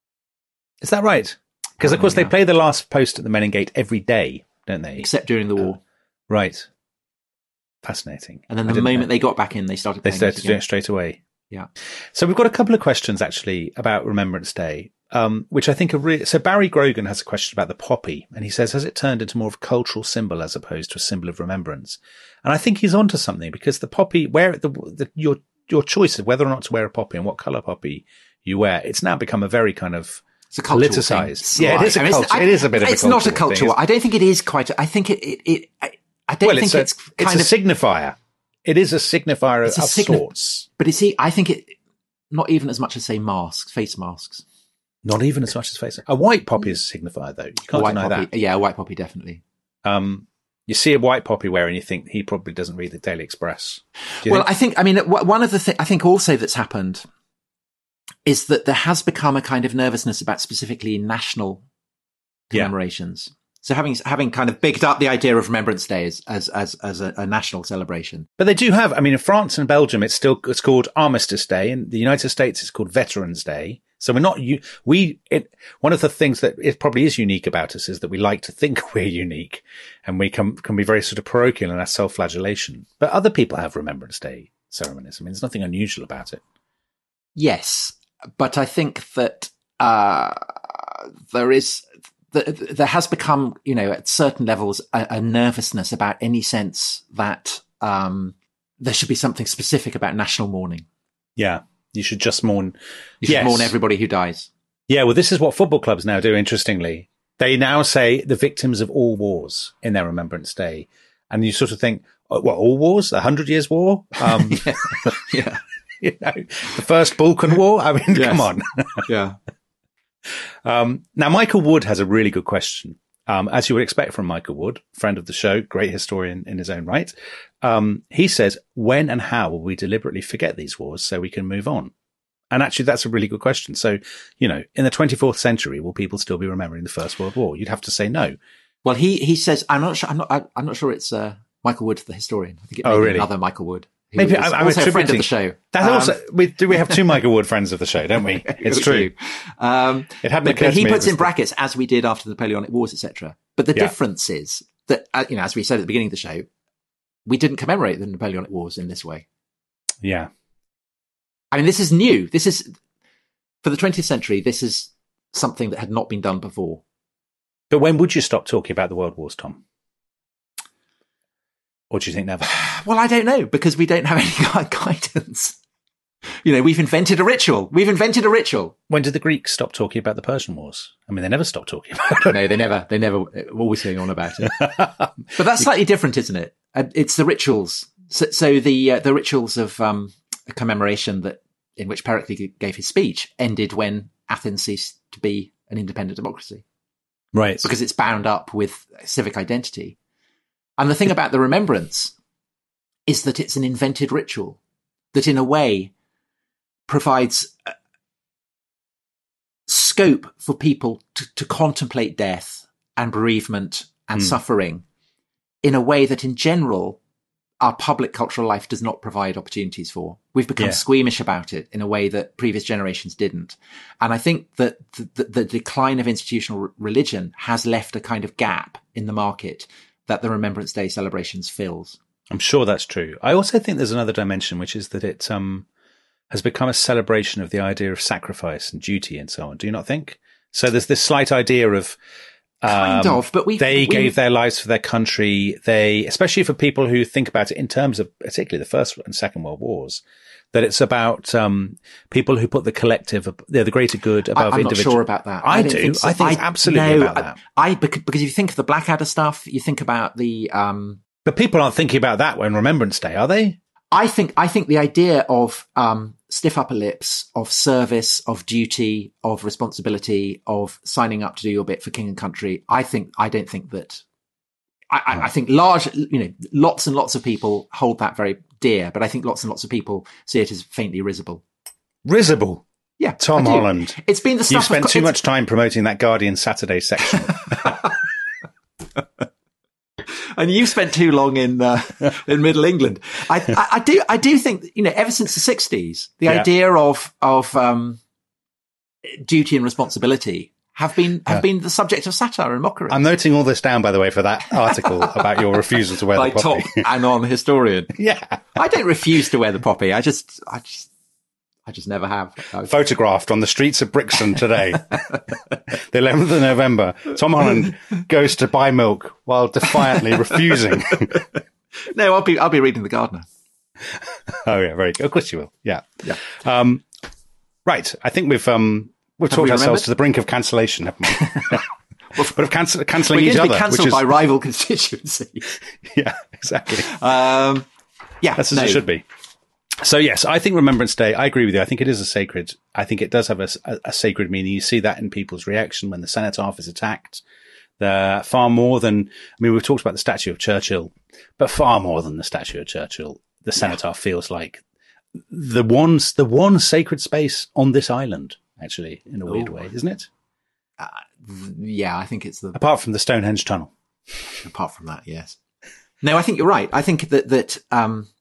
Is that right? Because, of course, yeah. they play the last post at the Menin Gate every day, don't they? Except during the war. Right. Fascinating. And then I the didn't moment know. they got back in, they started They playing started it to do again. it straight away. Yeah. So we've got a couple of questions, actually, about Remembrance Day, um, which I think are really... So Barry Grogan has a question about the poppy, and he says, has it turned into more of a cultural symbol as opposed to a symbol of remembrance? And I think he's onto something, because the poppy, where the, the your your choice of whether or not to wear a poppy and what colour poppy you wear, it's now become a very kind of... It's a cultural politicized. thing. Yeah, it is a I mean, it's- culture- it is a bit of a It's not a cultural thing, cultural. isn't it? I don't think it is quite. A, I think it. it, it I, I don't Well, think it's a, it's it's kind a of. signifier. It is a signifier It's of a signi- sorts. But you see, I think it. Not even as much as say masks, face masks. Not even as much as face. A white poppy is a signifier, though. You A can't white deny poppy. that. Yeah, a white poppy definitely. Um, you see a white poppy wearing, you think he probably doesn't read the Daily Express. Do you Well, think? I think. I mean, w- one of the things I think also that's happened is that there has become a kind of nervousness about specifically national Yeah. commemorations. So having having kind of bigged up the idea of Remembrance Day as as as, as a, a national celebration. But they do have, I mean, in France and Belgium, it's still, it's called Armistice Day. In the United States, it's called Veterans Day. So we're not, you, we, it, one of the things that it probably is unique about us is that we like to think we're unique, and we can, can be very sort of parochial in our self-flagellation. But other people have Remembrance Day ceremonies. I mean, there's nothing unusual about it. Yes, but I think that uh, there is th- there has become, you know, at certain levels, a, a nervousness about any sense that um, there should be something specific about national mourning. Yeah. You should just mourn. You should Yes. mourn everybody who dies. Yeah, well, this is what football clubs now do, interestingly. They now say the victims of all wars in their Remembrance Day. And you sort of think, oh, what, all wars? The Hundred Years' War? Um, Yeah, you know, the First Balkan War? I mean, Yes. come on. yeah. Um, now, Michael Wood has a really good question. Um, as you would expect from Michael Wood, friend of the show, great historian in his own right. Um, he says, when and how will we deliberately forget these wars so we can move on? And actually, that's a really good question. So, you know, in the twenty-fourth century, will people still be remembering the First World War? You'd have to say no. Well, he he says, I'm not sure. I'm not. I'm not sure it's uh, Michael Wood, the historian. I think it may Oh, be really? another Michael Wood. Who Maybe is I'm also a friend of attributing- the show. That's Um, also, we, do we have two Michael Wood friends of the show, don't we? It's true. Um, It hadn't but, occurred but to he me it puts was in the- brackets, as we did after the Napoleonic Wars, et cetera. But the Yeah. difference is that, uh, you know, as we said at the beginning of the show, we didn't commemorate the Napoleonic Wars in this way. Yeah. I mean, this is new. This is, for the twentieth century, this is something that had not been done before. But when would you stop talking about the World Wars, Tom? Or do you think never? Well, I don't know, because we don't have any gui- guidance. You know, we've invented a ritual. We've invented a ritual. When did the Greeks stop talking about the Persian Wars? I mean, they never stopped talking about it. No, they never, they never, always going on about it. But that's slightly different, isn't it? Uh, It's the rituals. So, so the uh, the rituals of um, a commemoration that in which Pericles gave his speech ended when Athens ceased to be an independent democracy, Right. because it's bound up with civic identity. And the thing about the remembrance is that it's an invented ritual that, in a way, provides uh, scope for people to, to contemplate death and bereavement and Hmm. suffering in a way that, in general, our public cultural life does not provide opportunities for. We've become Yeah. squeamish about it in a way that previous generations didn't. And I think that the, the, the decline of institutional r- religion has left a kind of gap in the market that the Remembrance Day celebrations fills. I'm sure that's true. I also think there's another dimension, which is that it um, has become a celebration of the idea of sacrifice and duty and so on. Do you not think? So there's this slight idea of um, Kind of, but we they we, gave their lives for their country. They, especially for people who think about it in terms of particularly the First and Second World Wars, that it's about um, people who put the collective, the, the greater good I, above I'm not individual. sure about that. I, don't do. Think so. I think it's absolutely no, about that. I, I because, because if you think of the Blackadder stuff, you think about the. Um, But people aren't thinking about that when Remembrance Day, are they? I think I think the idea of um, stiff upper lips, of service, of duty, of responsibility, of signing up to do your bit for king and country. I think I don't think that. I, I, I think large, you know, lots and lots of people hold that very dear, but I think lots and lots of people see it as faintly risible. Risible. Yeah, Tom I do. Holland. It's been the stuff. You've spent of, too it's- much time promoting that Guardian Saturday section. And you've spent too long in uh, in Middle England. I, I, I do I do think, you know, ever since the sixties, the Yeah. idea of of um, duty and responsibility have been have Yeah. been the subject of satire and mockery. I'm noting all this down, by the way, for that article about your refusal to wear by the top poppy. anon historian. Yeah. I don't refuse to wear the poppy. I just I just I just never have. I- Photographed on the streets of Brixton today. The eleventh of November. Tom Holland goes to buy milk while defiantly refusing. no, I'll be I'll be reading The Gardener. Oh, yeah, very good. Of course you will. Yeah. Yeah. Um, right. I think we've, um, we've Have talked we ourselves remembered? to the brink of cancellation, haven't we? but of cancel- cancelling We're each going to other. be cancelled which is, by rival constituencies. yeah, exactly. Um, yeah, That's as no. it should be. So yes, I think Remembrance Day, I agree with you. I think it is a sacred, I think it does have a, a, a sacred meaning. You see that in people's reaction when the cenotaph is attacked. The far more than, I mean, we've talked about the statue of Churchill, but far more than the statue of Churchill, the cenotaph feels like the one, the one sacred space on this island, actually, in a weird Oh. way, isn't it? Yeah, I think it's the Apart from the Stonehenge Tunnel. apart from that, yes. No, I think you're right. I think that that um,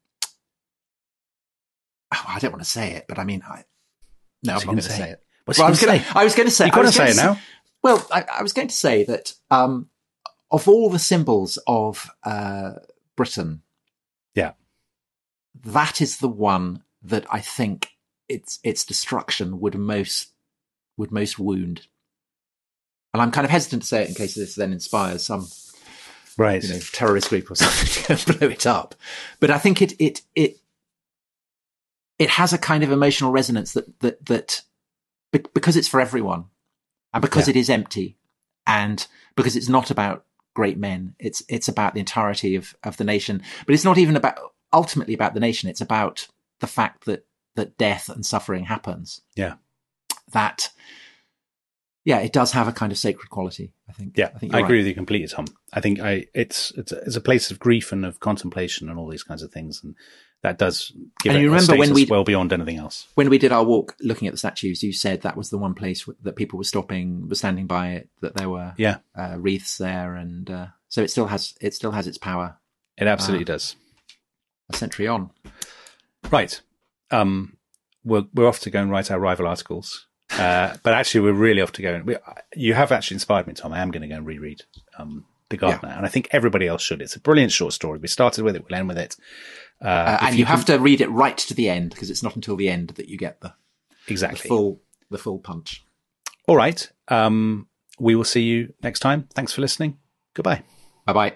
oh, I don't want to say it, but I mean, I, no, I'm he not gonna going to say? say it. What's Well, I he was gonna going say? to. I was going to say. You've I got to was say going it now. Well, I, I was going to say that um, of all the symbols of uh, Britain, Yeah. that is the one that I think its its destruction would most would most wound. And I'm kind of hesitant to say it in case this then inspires some, Right. you know, terrorist group or something to blow it up. But I think it it it it has a kind of emotional resonance that that that be- because it's for everyone, and because Yeah. it is empty, and because it's not about great men. It's it's about the entirety of of the nation. But it's not even about ultimately about the nation. It's about the fact that that death and suffering happens. Yeah. That. yeah, it does have a kind of sacred quality, I think. Yeah, I, think I you're agree right. with you completely, Tom. I think I it's it's a, it's a place of grief and of contemplation and all these kinds of things, and that does give And it you a remember when status we- well beyond anything else. When we did our walk looking at the statues, you said that was the one place w- that people were stopping, were standing by it, that there were Yeah, uh, wreaths there, and uh, so it still has it still has its power it absolutely does. a century on. Right. Um, we're we're off to go and write our rival articles, uh, but actually we're really off to go. And we, you have actually inspired me, Tom. I am going to go and reread um, The Gardener, and I think everybody else should. It's a brilliant short story. We started with it. We'll end with it. Uh, Uh, and if you, can- have to read it right to the end, because it's not until the end that you get the, the exactly. full the full punch. All right. Um, we will see you next time. Thanks for listening. Goodbye. Bye bye.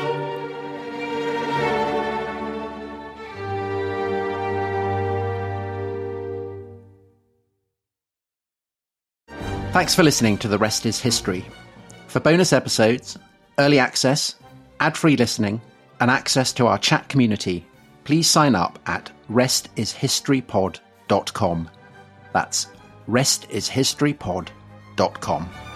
Thanks for listening to The Rest is History. For bonus episodes, early access, ad-free listening, and access to our chat community, please sign up at rest is history pod dot com. That's rest is history pod dot com.